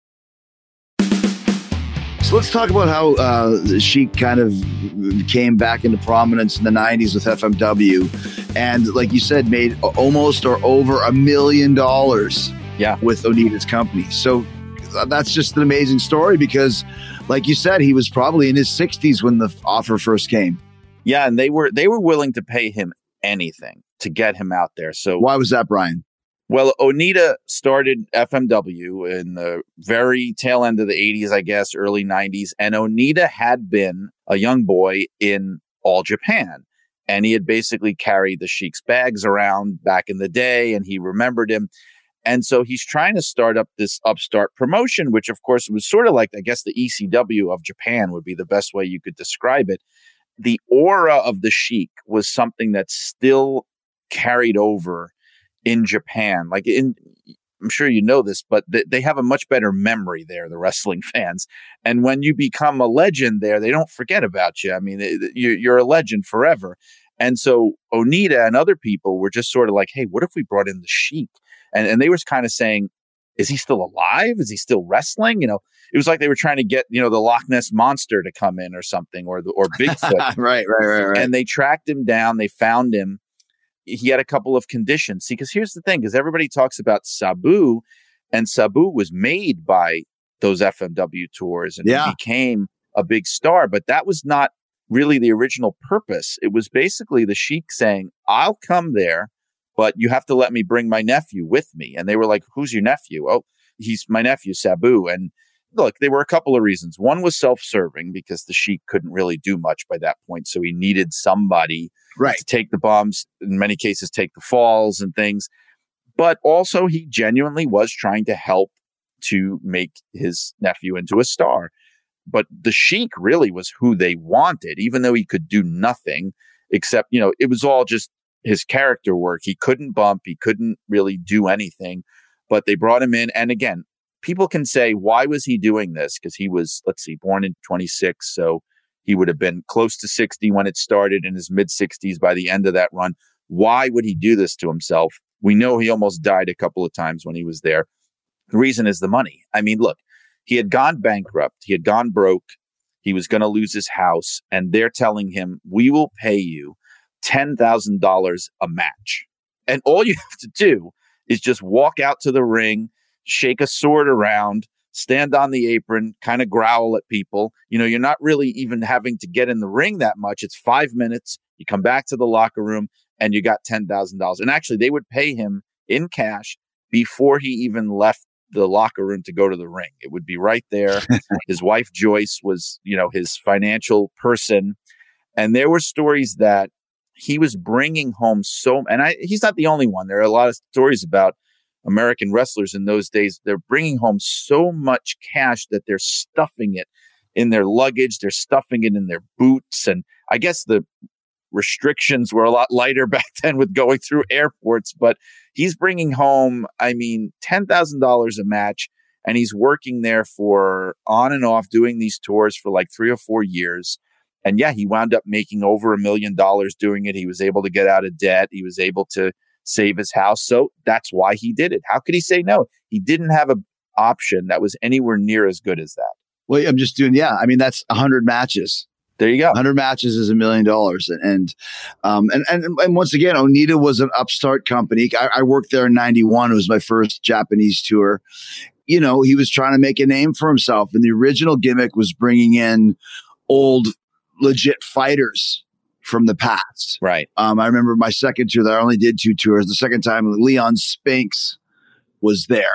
So let's talk about how uh, Sheik kind of came back into prominence in the nineties with F M W, and like you said, made almost or over a million dollars. Yeah, with Onita's company. So that's just an amazing story because, like you said, he was probably in his sixties when the offer first came. Yeah, and they were they were willing to pay him anything to get him out there. So why was that, Brian? Well, Onita started F M W in the very tail end of the eighties, I guess, early nineties. And Onita had been a young boy in All Japan. And he had basically carried the Sheik's bags around back in the day, and he remembered him. And so he's trying to start up this upstart promotion, which, of course, was sort of like, I guess, the E C W of Japan would be the best way you could describe it. The aura of the Sheik was something that still carried over in Japan. Like in, I'm sure you know this, but th- they have a much better memory there, the wrestling fans. And when you become a legend there, they don't forget about you. I mean, it, you're, you're a legend forever. And so Onita and other people were just sort of like, hey, what if we brought in the Sheik? And, and they were kind of saying, is he still alive? Is he still wrestling? You know, it was like they were trying to get, you know, the Loch Ness Monster to come in or something, or the, or Bigfoot. right, right, right, right. And they tracked him down. They found him. He had a couple of conditions. See, because here's the thing, because everybody talks about Sabu, and Sabu was made by those F M W tours and yeah. he became a big star. But that was not really the original purpose. It was basically the Sheik saying, I'll come there, but you have to let me bring my nephew with me. And they were like, who's your nephew? Oh, he's my nephew, Sabu. And look, there were a couple of reasons. One was self-serving because the Sheik couldn't really do much by that point. So he needed somebody right. to take the bumps, in many cases, take the falls and things. But also he genuinely was trying to help to make his nephew into a star. But the Sheik really was who they wanted, even though he could do nothing except, you know, it was all just his character work. He couldn't bump. He couldn't really do anything, but they brought him in. And again, people can say, why was he doing this? Because he was, let's see, born in twenty-six. So he would have been close to sixty when it started, in his mid sixties by the end of that run. Why would he do this to himself? We know he almost died a couple of times when he was there. The reason is the money. I mean, look, he had gone bankrupt. He had gone broke. He was going to lose his house. And they're telling him, we will pay you ten thousand dollars a match. And all you have to do is just walk out to the ring, shake a sword around, stand on the apron, kind of growl at people. You know, you're not really even having to get in the ring that much. It's five minutes. You come back to the locker room and you got ten thousand dollars. And actually, they would pay him in cash before he even left the locker room to go to the ring. It would be right there. His wife, Joyce, was, you know, his financial person. And there were stories that he was bringing home so, and I, he's not the only one. There are a lot of stories about American wrestlers in those days. They're bringing home so much cash that they're stuffing it in their luggage. They're stuffing it in their boots. And I guess the restrictions were a lot lighter back then with going through airports, but he's bringing home, I mean, ten thousand dollars a match. And he's working there for on and off doing these tours for like three or four years. And yeah, he wound up making over a million dollars doing it. He was able to get out of debt. He was able to save his house. So that's why he did it. How could he say no? He didn't have an option that was anywhere near as good as that. Well, I'm just doing, yeah. I mean, that's one hundred matches. There you go. one hundred matches is a million dollars. And, um, and, and, and once again, Onita was an upstart company. I, I worked there in ninety-one. It was my first Japanese tour. You know, he was trying to make a name for himself. And the original gimmick was bringing in old, legit fighters from the past. Right. Um, I remember my second tour that I only did two tours. The second time, Leon Spinks was there.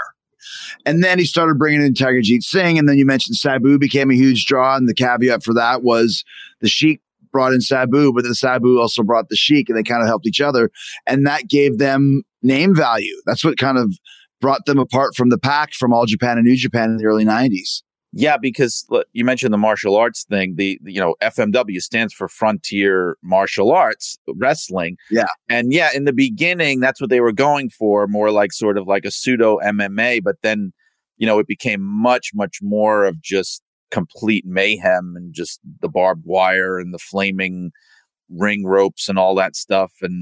And then he started bringing in Tiger Jeet Singh. And then you mentioned Sabu became a huge draw. And the caveat for that was the Sheik brought in Sabu, but then Sabu also brought the Sheik, and they kind of helped each other. And that gave them name value. That's what kind of brought them apart from the pack from All Japan and New Japan in the early nineties. Yeah, because look, you mentioned the martial arts thing. The, you know, F M W stands for Frontier Martial Arts Wrestling. Yeah. And yeah, in the beginning, that's what they were going for, more like sort of like a pseudo M M A. But then, you know, it became much, much more of just complete mayhem and just the barbed wire and the flaming ring ropes and all that stuff. And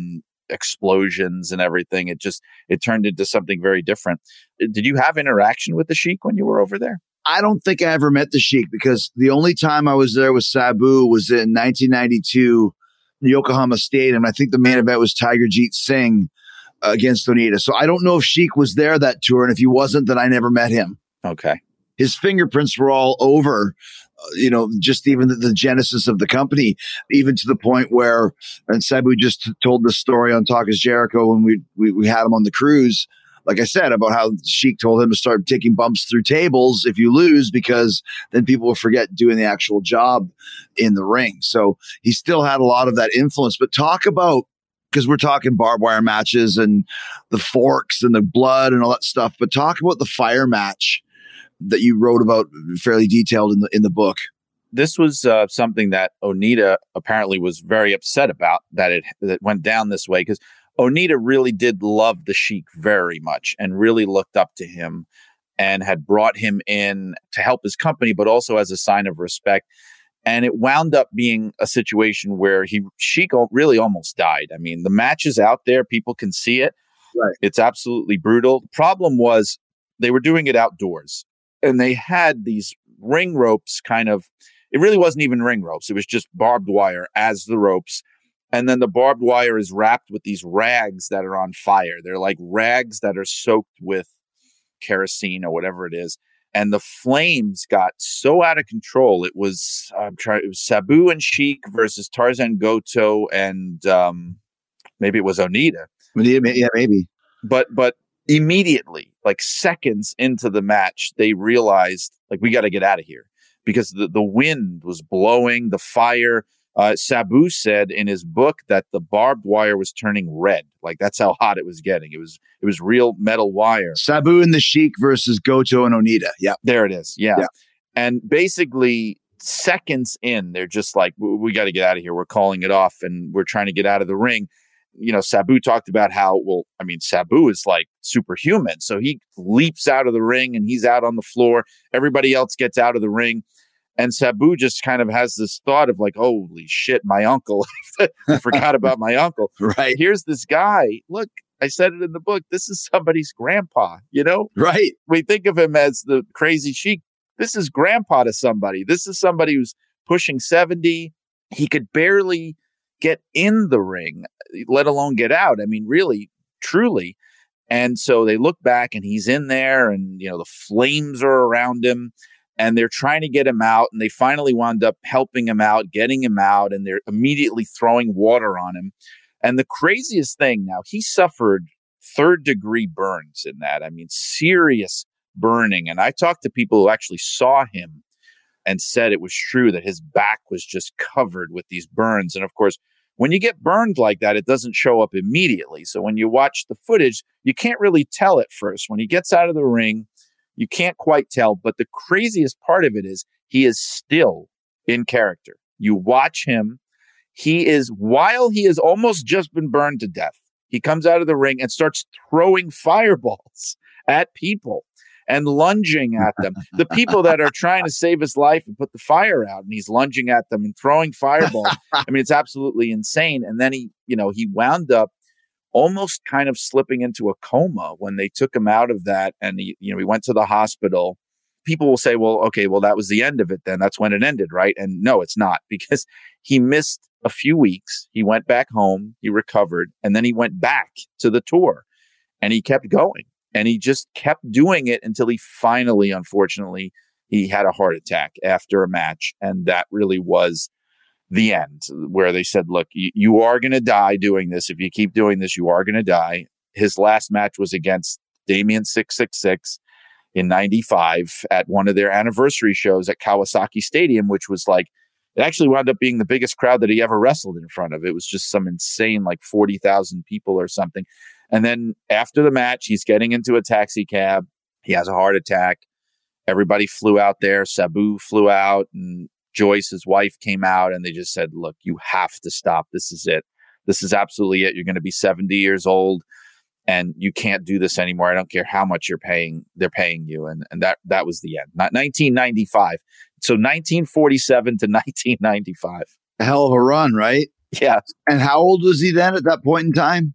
explosions and everything. It just, it turned into something very different. Did you have interaction with the Sheik when you were over there? I don't think I ever met the Sheik because the only time I was there with Sabu was in nineteen ninety-two, Yokohama Stadium. I think the main event was Tiger Jeet Singh against Onita. So I don't know if Sheik was there that tour. And if he wasn't, then I never met him. Okay. His fingerprints were all over, uh, you know, just even the, the genesis of the company, even to the point where, and Sabu just t- told this story on Talk is Jericho when we, we, we had him on the cruise. Like I said, about how Sheik told him to start taking bumps through tables if you lose, because then people will forget doing the actual job in the ring. So he still had a lot of that influence. But talk about, because we're talking barbed wire matches and the forks and the blood and all that stuff, but talk about the fire match that you wrote about fairly detailed in the in the book. This was uh, something that Onita apparently was very upset about, that it that went down this way, because Onita really did love the Sheik very much and really looked up to him and had brought him in to help his company, but also as a sign of respect. And it wound up being a situation where he Sheik really almost died. I mean, the match is out there. People can see it. Right. It's absolutely brutal. The problem was they were doing it outdoors. And they had these ring ropes kind of, it really wasn't even ring ropes. It was just barbed wire as the ropes. And then the barbed wire is wrapped with these rags that are on fire. They're like rags that are soaked with kerosene or whatever it is. And the flames got so out of control. It was, I'm trying, it was Sabu and Sheik versus Tarzan Goto and um, maybe it was Onita. Yeah, maybe. But, but, immediately, like seconds into the match, they realized, like, we got to get out of here because the, the wind was blowing, the fire. Uh, Sabu said in his book that the barbed wire was turning red. Like, that's how hot it was getting. It was it was real metal wire. Sabu and the Sheik versus Goto and Onita. Yeah. There it is. Yeah. yeah. And basically, seconds in, they're just like, we, we got to get out of here. We're calling it off and we're trying to get out of the ring. You know, Sabu talked about how, well, I mean, Sabu is like superhuman. So he leaps out of the ring and he's out on the floor. Everybody else gets out of the ring. And Sabu just kind of has this thought of like, holy shit, my uncle. I forgot about my uncle. Right. Here's this guy. Look, I said it in the book. This is somebody's grandpa, you know? Right. We think of him as the crazy Sheik. This is grandpa to somebody. This is somebody who's pushing seventy. He could barely get in the ring, let alone get out. I mean, really, truly. And so they look back and he's in there and, you know, the flames are around him and they're trying to get him out. And they finally wound up helping him out, getting him out, and they're immediately throwing water on him. And the craziest thing now, he suffered third degree burns in that. I mean, serious burning. And I talked to people who actually saw him and said it was true that his back was just covered with these burns. And of course, when you get burned like that, it doesn't show up immediately. So when you watch the footage, you can't really tell at first. When he gets out of the ring, you can't quite tell. But the craziest part of it is he is still in character. You watch him. He is, while he has almost just been burned to death, he comes out of the ring and starts throwing fireballs at people and lunging at them. The people that are trying to save his life and put the fire out, and he's lunging at them and throwing fireballs. I mean, it's absolutely insane. And then he, you know, he wound up almost kind of slipping into a coma when they took him out of that. And he, you know, he went to the hospital. People will say, well, okay, well, that was the end of it then. That's when it ended, right? And no, it's not, because he missed a few weeks. He went back home, he recovered, and then he went back to the tour and he kept going. And he just kept doing it until he finally, unfortunately, he had a heart attack after a match. And that really was the end, where they said, look, you, you are going to die doing this. If you keep doing this, you are going to die. His last match was against Damien six six six in ninety-five at one of their anniversary shows at Kawasaki Stadium, which was like, it actually wound up being the biggest crowd that he ever wrestled in front of. It was just some insane, like forty thousand people or something. And then after the match, he's getting into a taxi cab. He has a heart attack. Everybody flew out there. Sabu flew out, and Joyce, his wife, came out, and they just said, look, you have to stop. This is it. This is absolutely it. You're going to be seventy years old and you can't do this anymore. I don't care how much you're paying. They're paying you. And, and that, that was the end. Not nineteen ninety-five. So nineteen forty-seven to nineteen ninety-five. A hell of a run, right? Yeah. And how old was he then at that point in time?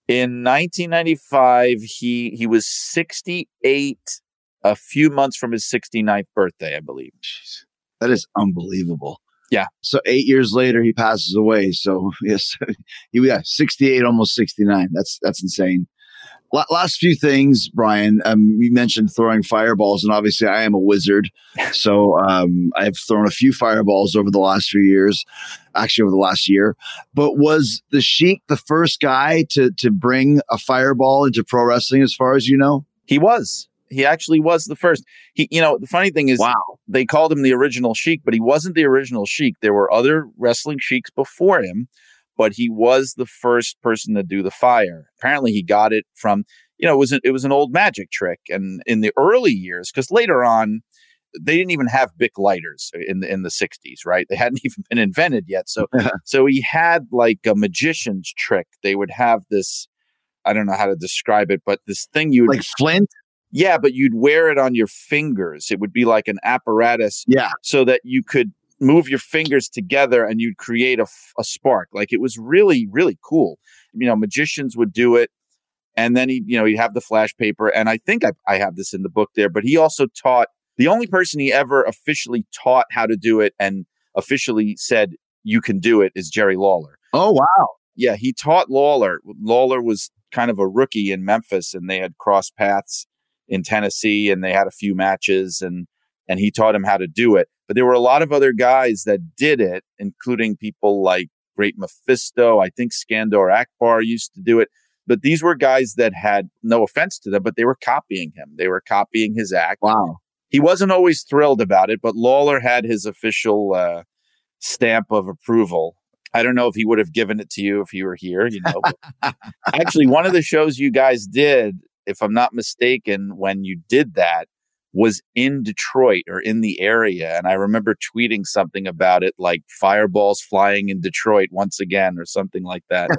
In nineteen ninety-five, he he was sixty-eight, a few months from his sixty-ninth birthday, I believe. Jeez, that is unbelievable. Yeah. So eight years later, he passes away. So yes, he yeah, sixty-eight, almost sixty-nine. That's that's insane. La- last few things, Brian. Um, you mentioned throwing fireballs, and obviously, I am a wizard, so um, I've thrown a few fireballs over the last few years, actually over the last year. But was the Sheik the first guy to to bring a fireball into pro wrestling, as far as you know? He was. He actually was the first. He, you know, the funny thing is, Wow. they called him the original Sheik, but he wasn't the original Sheik. There were other wrestling Sheiks before him, but he was the first person to do the fire. Apparently, he got it from, you know, it was, a, it was an old magic trick. And in the early years, because later on, they didn't even have Bic lighters in the, in the sixties, right? They hadn't even been invented yet. So, so he had like a magician's trick. They would have this, I don't know how to describe it, but this thing you would, Like Flint? yeah, but you'd wear it on your fingers. It would be like an apparatus, Yeah. so that you could move your fingers together and you'd create a, f- a spark. Like, it was really, really cool. You know, magicians would do it, and then he, you know, he'd have the flash paper. And I think I, I have this in the book there, but he also taught, the only person he ever officially taught how to do it and officially said, you can do it, is Jerry Lawler. Oh, wow. Yeah, he taught Lawler. Lawler was kind of a rookie in Memphis, and they had crossed paths in Tennessee, and they had a few matches, and and he taught him how to do it. But there were a lot of other guys that did it, including people like Great Mephisto. I think Skandor Akbar used to do it. But these were guys that had, no offense to them, but they were copying him. They were copying his act. Wow. He wasn't always thrilled about it, but Lawler had his official uh, stamp of approval. I don't know if he would have given it to you if you were here, you know. But actually, one of the shows you guys did, if I'm not mistaken, when you did that, was in Detroit or in the area. And I remember tweeting something about it, like fireballs flying in Detroit once again, or something like that.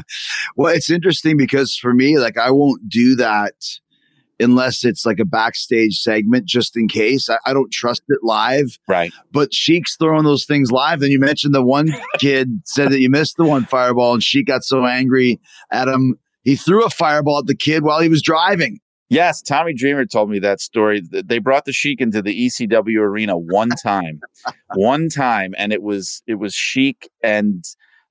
Well, it's interesting because for me, like, I won't do that unless it's like a backstage segment, just in case. I, I don't trust it live. Right. But Sheik's throwing those things live. Then you mentioned the one kid said that you missed the one fireball, and Sheik got so angry at him, he threw a fireball at the kid while he was driving. Yes, Tommy Dreamer told me that story. They brought the Sheik into the E C W arena one time, one time, and it was it was Sheik and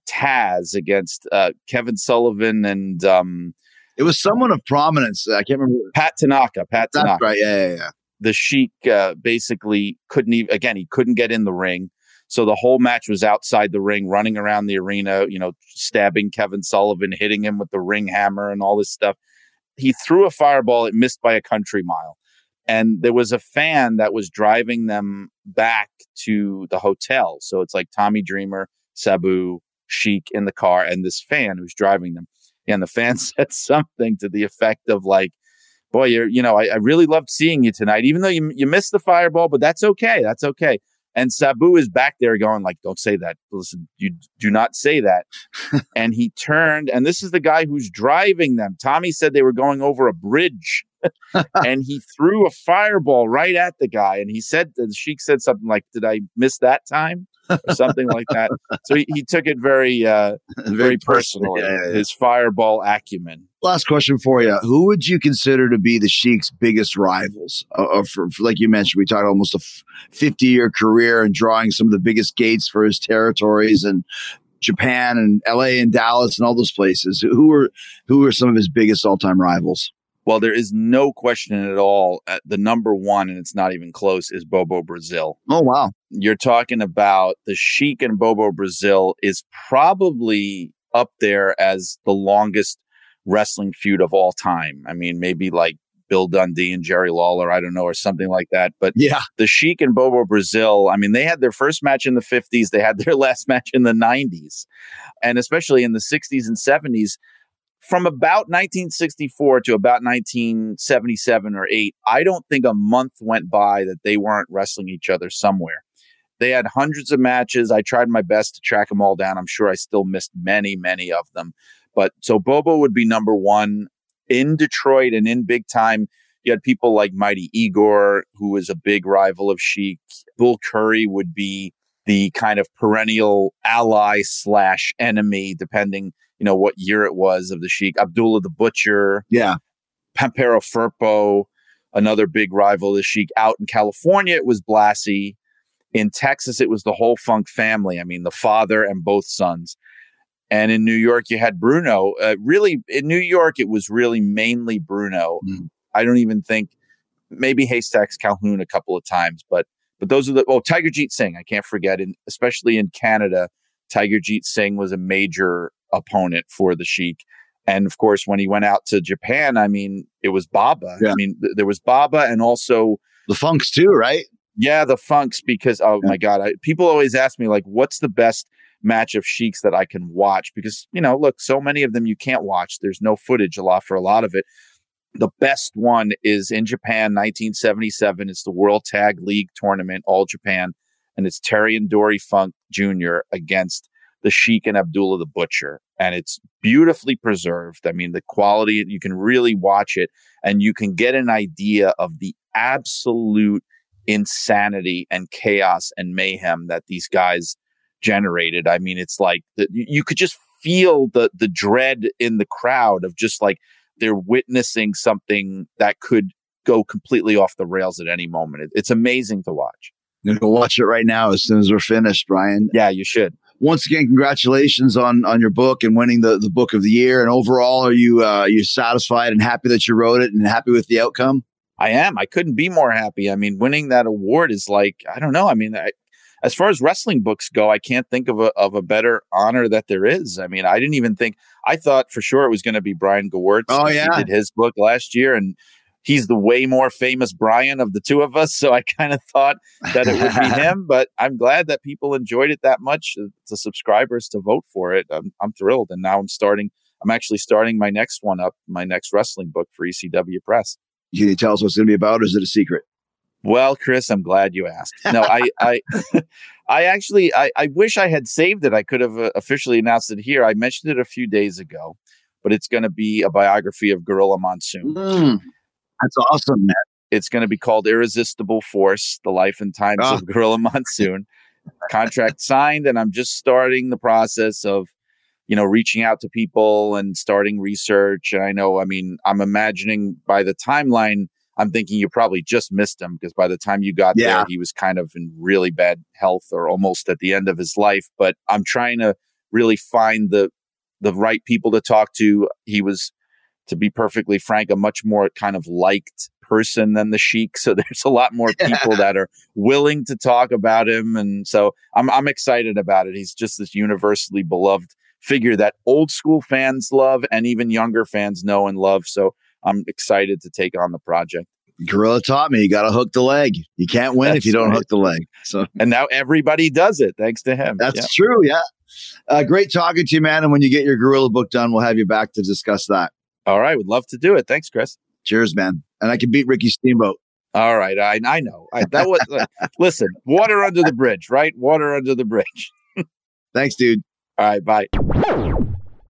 Taz against uh, Kevin Sullivan and um, It was someone of prominence. I can't remember. Pat Tanaka. Pat That's Tanaka. right. Yeah, yeah, yeah. The Sheik uh, basically couldn't even, again, he couldn't get in the ring. So the whole match was outside the ring, running around the arena, you know, stabbing Kevin Sullivan, hitting him with the ring hammer and all this stuff. He threw a fireball, it missed by a country mile. And there was a fan that was driving them back to the hotel. So it's like Tommy Dreamer, Sabu, Sheik in the car, and this fan who's driving them. And the fan said something to the effect of like, boy, you're, you know, I, I really loved seeing you tonight, even though you, you missed the fireball, but that's okay. That's okay. And Sabu is back there going like, don't say that. Listen, you do not say that. And he turned, and this is the guy who's driving them. Tommy said they were going over a bridge and he threw a fireball right at the guy. And he said, the Sheik said something like, did I miss that time? Or something like that. So he, he took it very, uh, very, very personally, yeah, yeah, yeah. His fireball acumen. Last question for you. Who would you consider to be the Sheik's biggest rivals? Uh, for, for, like you mentioned, we talked almost a fifty-year career and drawing some of the biggest gates for his territories and Japan and L A and Dallas and all those places. Who are who are some of his biggest all-time rivals? Well, there is no question at all. Uh, the number one, and it's not even close, is Bobo Brazil. Oh, wow. You're talking about the Sheik and Bobo Brazil is probably up there as the longest wrestling feud of all time. I mean, maybe like Bill Dundee and Jerry Lawler, I don't know, or something like that. But yeah, the Sheik and Bobo Brazil, I mean, they had their first match in the fifties. They had their last match in the nineties. And especially in the sixties and seventies, from about nineteen sixty-four to about nineteen seventy-seven or eight, I don't think a month went by that they weren't wrestling each other somewhere. They had hundreds of matches. I tried my best to track them all down. I'm sure I still missed many, many of them. But so Bobo would be number one in Detroit, and in big time. You had people like Mighty Igor, who was a big rival of Sheik. Bull Curry would be the kind of perennial ally slash enemy, depending. you know, what year it was of the Sheik. Abdullah the Butcher. Yeah. Pampero Firpo, another big rival of the Sheik. Out in California, it was Blassie. In Texas, it was the whole Funk family. I mean, the father and both sons. And in New York, you had Bruno. Uh, really, in New York, it was really mainly Bruno. Mm. I don't even think, maybe Haystacks Calhoun a couple of times, but but those are the, oh, Tiger Jeet Singh, I can't forget. And especially in Canada, Tiger Jeet Singh was a major opponent for the Sheik. And of course, when he went out to Japan, I mean, it was Baba. Yeah. I mean, th- there was Baba and also the Funks too, right? Yeah, the Funks, because, oh yeah. my God, I, people always ask me, like, what's the best match of Sheiks that I can watch? Because, you know, look, so many of them you can't watch. There's no footage a lot for a lot of it. The best one is in Japan, nineteen seventy-seven. It's the World Tag League Tournament, All Japan. And it's Terry and Dory Funk Junior against the Sheik and Abdullah the Butcher. And it's beautifully preserved. I mean, the quality, you can really watch it and you can get an idea of the absolute insanity and chaos and mayhem that these guys generated. I mean, it's like the, you could just feel the the dread in the crowd of just like they're witnessing something that could go completely off the rails at any moment. It, it's amazing to watch. I'm gonna go watch it right now as soon as we're finished, Brian. Yeah, you should. Once again, congratulations on on your book and winning the, the book of the year. And overall, are you uh, you satisfied and happy that you wrote it and happy with the outcome? I am. I couldn't be more happy. I mean, winning that award is like, I don't know. I mean, I, as far as wrestling books go, I can't think of a of a better honor that there is. I mean, I didn't even think, I thought for sure it was going to be Brian Gewirtz. Oh, yeah. He did his book last year, and he's the way more famous Brian of the two of us. So I kind of thought that it would be him, but I'm glad that people enjoyed it that much, the subscribers to vote for it. I'm, I'm thrilled. And now I'm starting, I'm actually starting my next one up, my next wrestling book for E C W Press. Can you tell us what it's going to be about, or is it a secret? Well, Chris, I'm glad you asked. No, I, I, I actually, I, I wish I had saved it. I could have uh, officially announced it here. I mentioned it a few days ago, but it's going to be a biography of Gorilla Monsoon. Mm, that's awesome, man. It's going to be called Irresistible Force, The Life and Times oh. of Gorilla Monsoon. Contract signed, and I'm just starting the process of, you know, reaching out to people and starting research. And I know, I mean, I'm imagining by the timeline, I'm thinking you probably just missed him, because by the time you got yeah. there, he was kind of in really bad health or almost at the end of his life. But I'm trying to really find the the right people to talk to. He was, to be perfectly frank, a much more kind of liked person than the Sheik. So there's a lot more people that are willing to talk about him. And so I'm I'm excited about it. He's just this universally beloved figure that old school fans love and even younger fans know and love. So I'm excited to take on the project. Gorilla taught me you got to hook the leg. You can't win That's if you don't right. hook the leg. So, and now everybody does it thanks to him. That's yeah. true. Yeah. Uh, great talking to you, man. And when you get your Gorilla book done, we'll have you back to discuss that. All right. Would love to do it. Thanks, Chris. Cheers, man. And I can beat Ricky Steamboat. All right. I I know. I, that was uh, listen, water under the bridge, right? Water under the bridge. Thanks, dude. All right. Bye.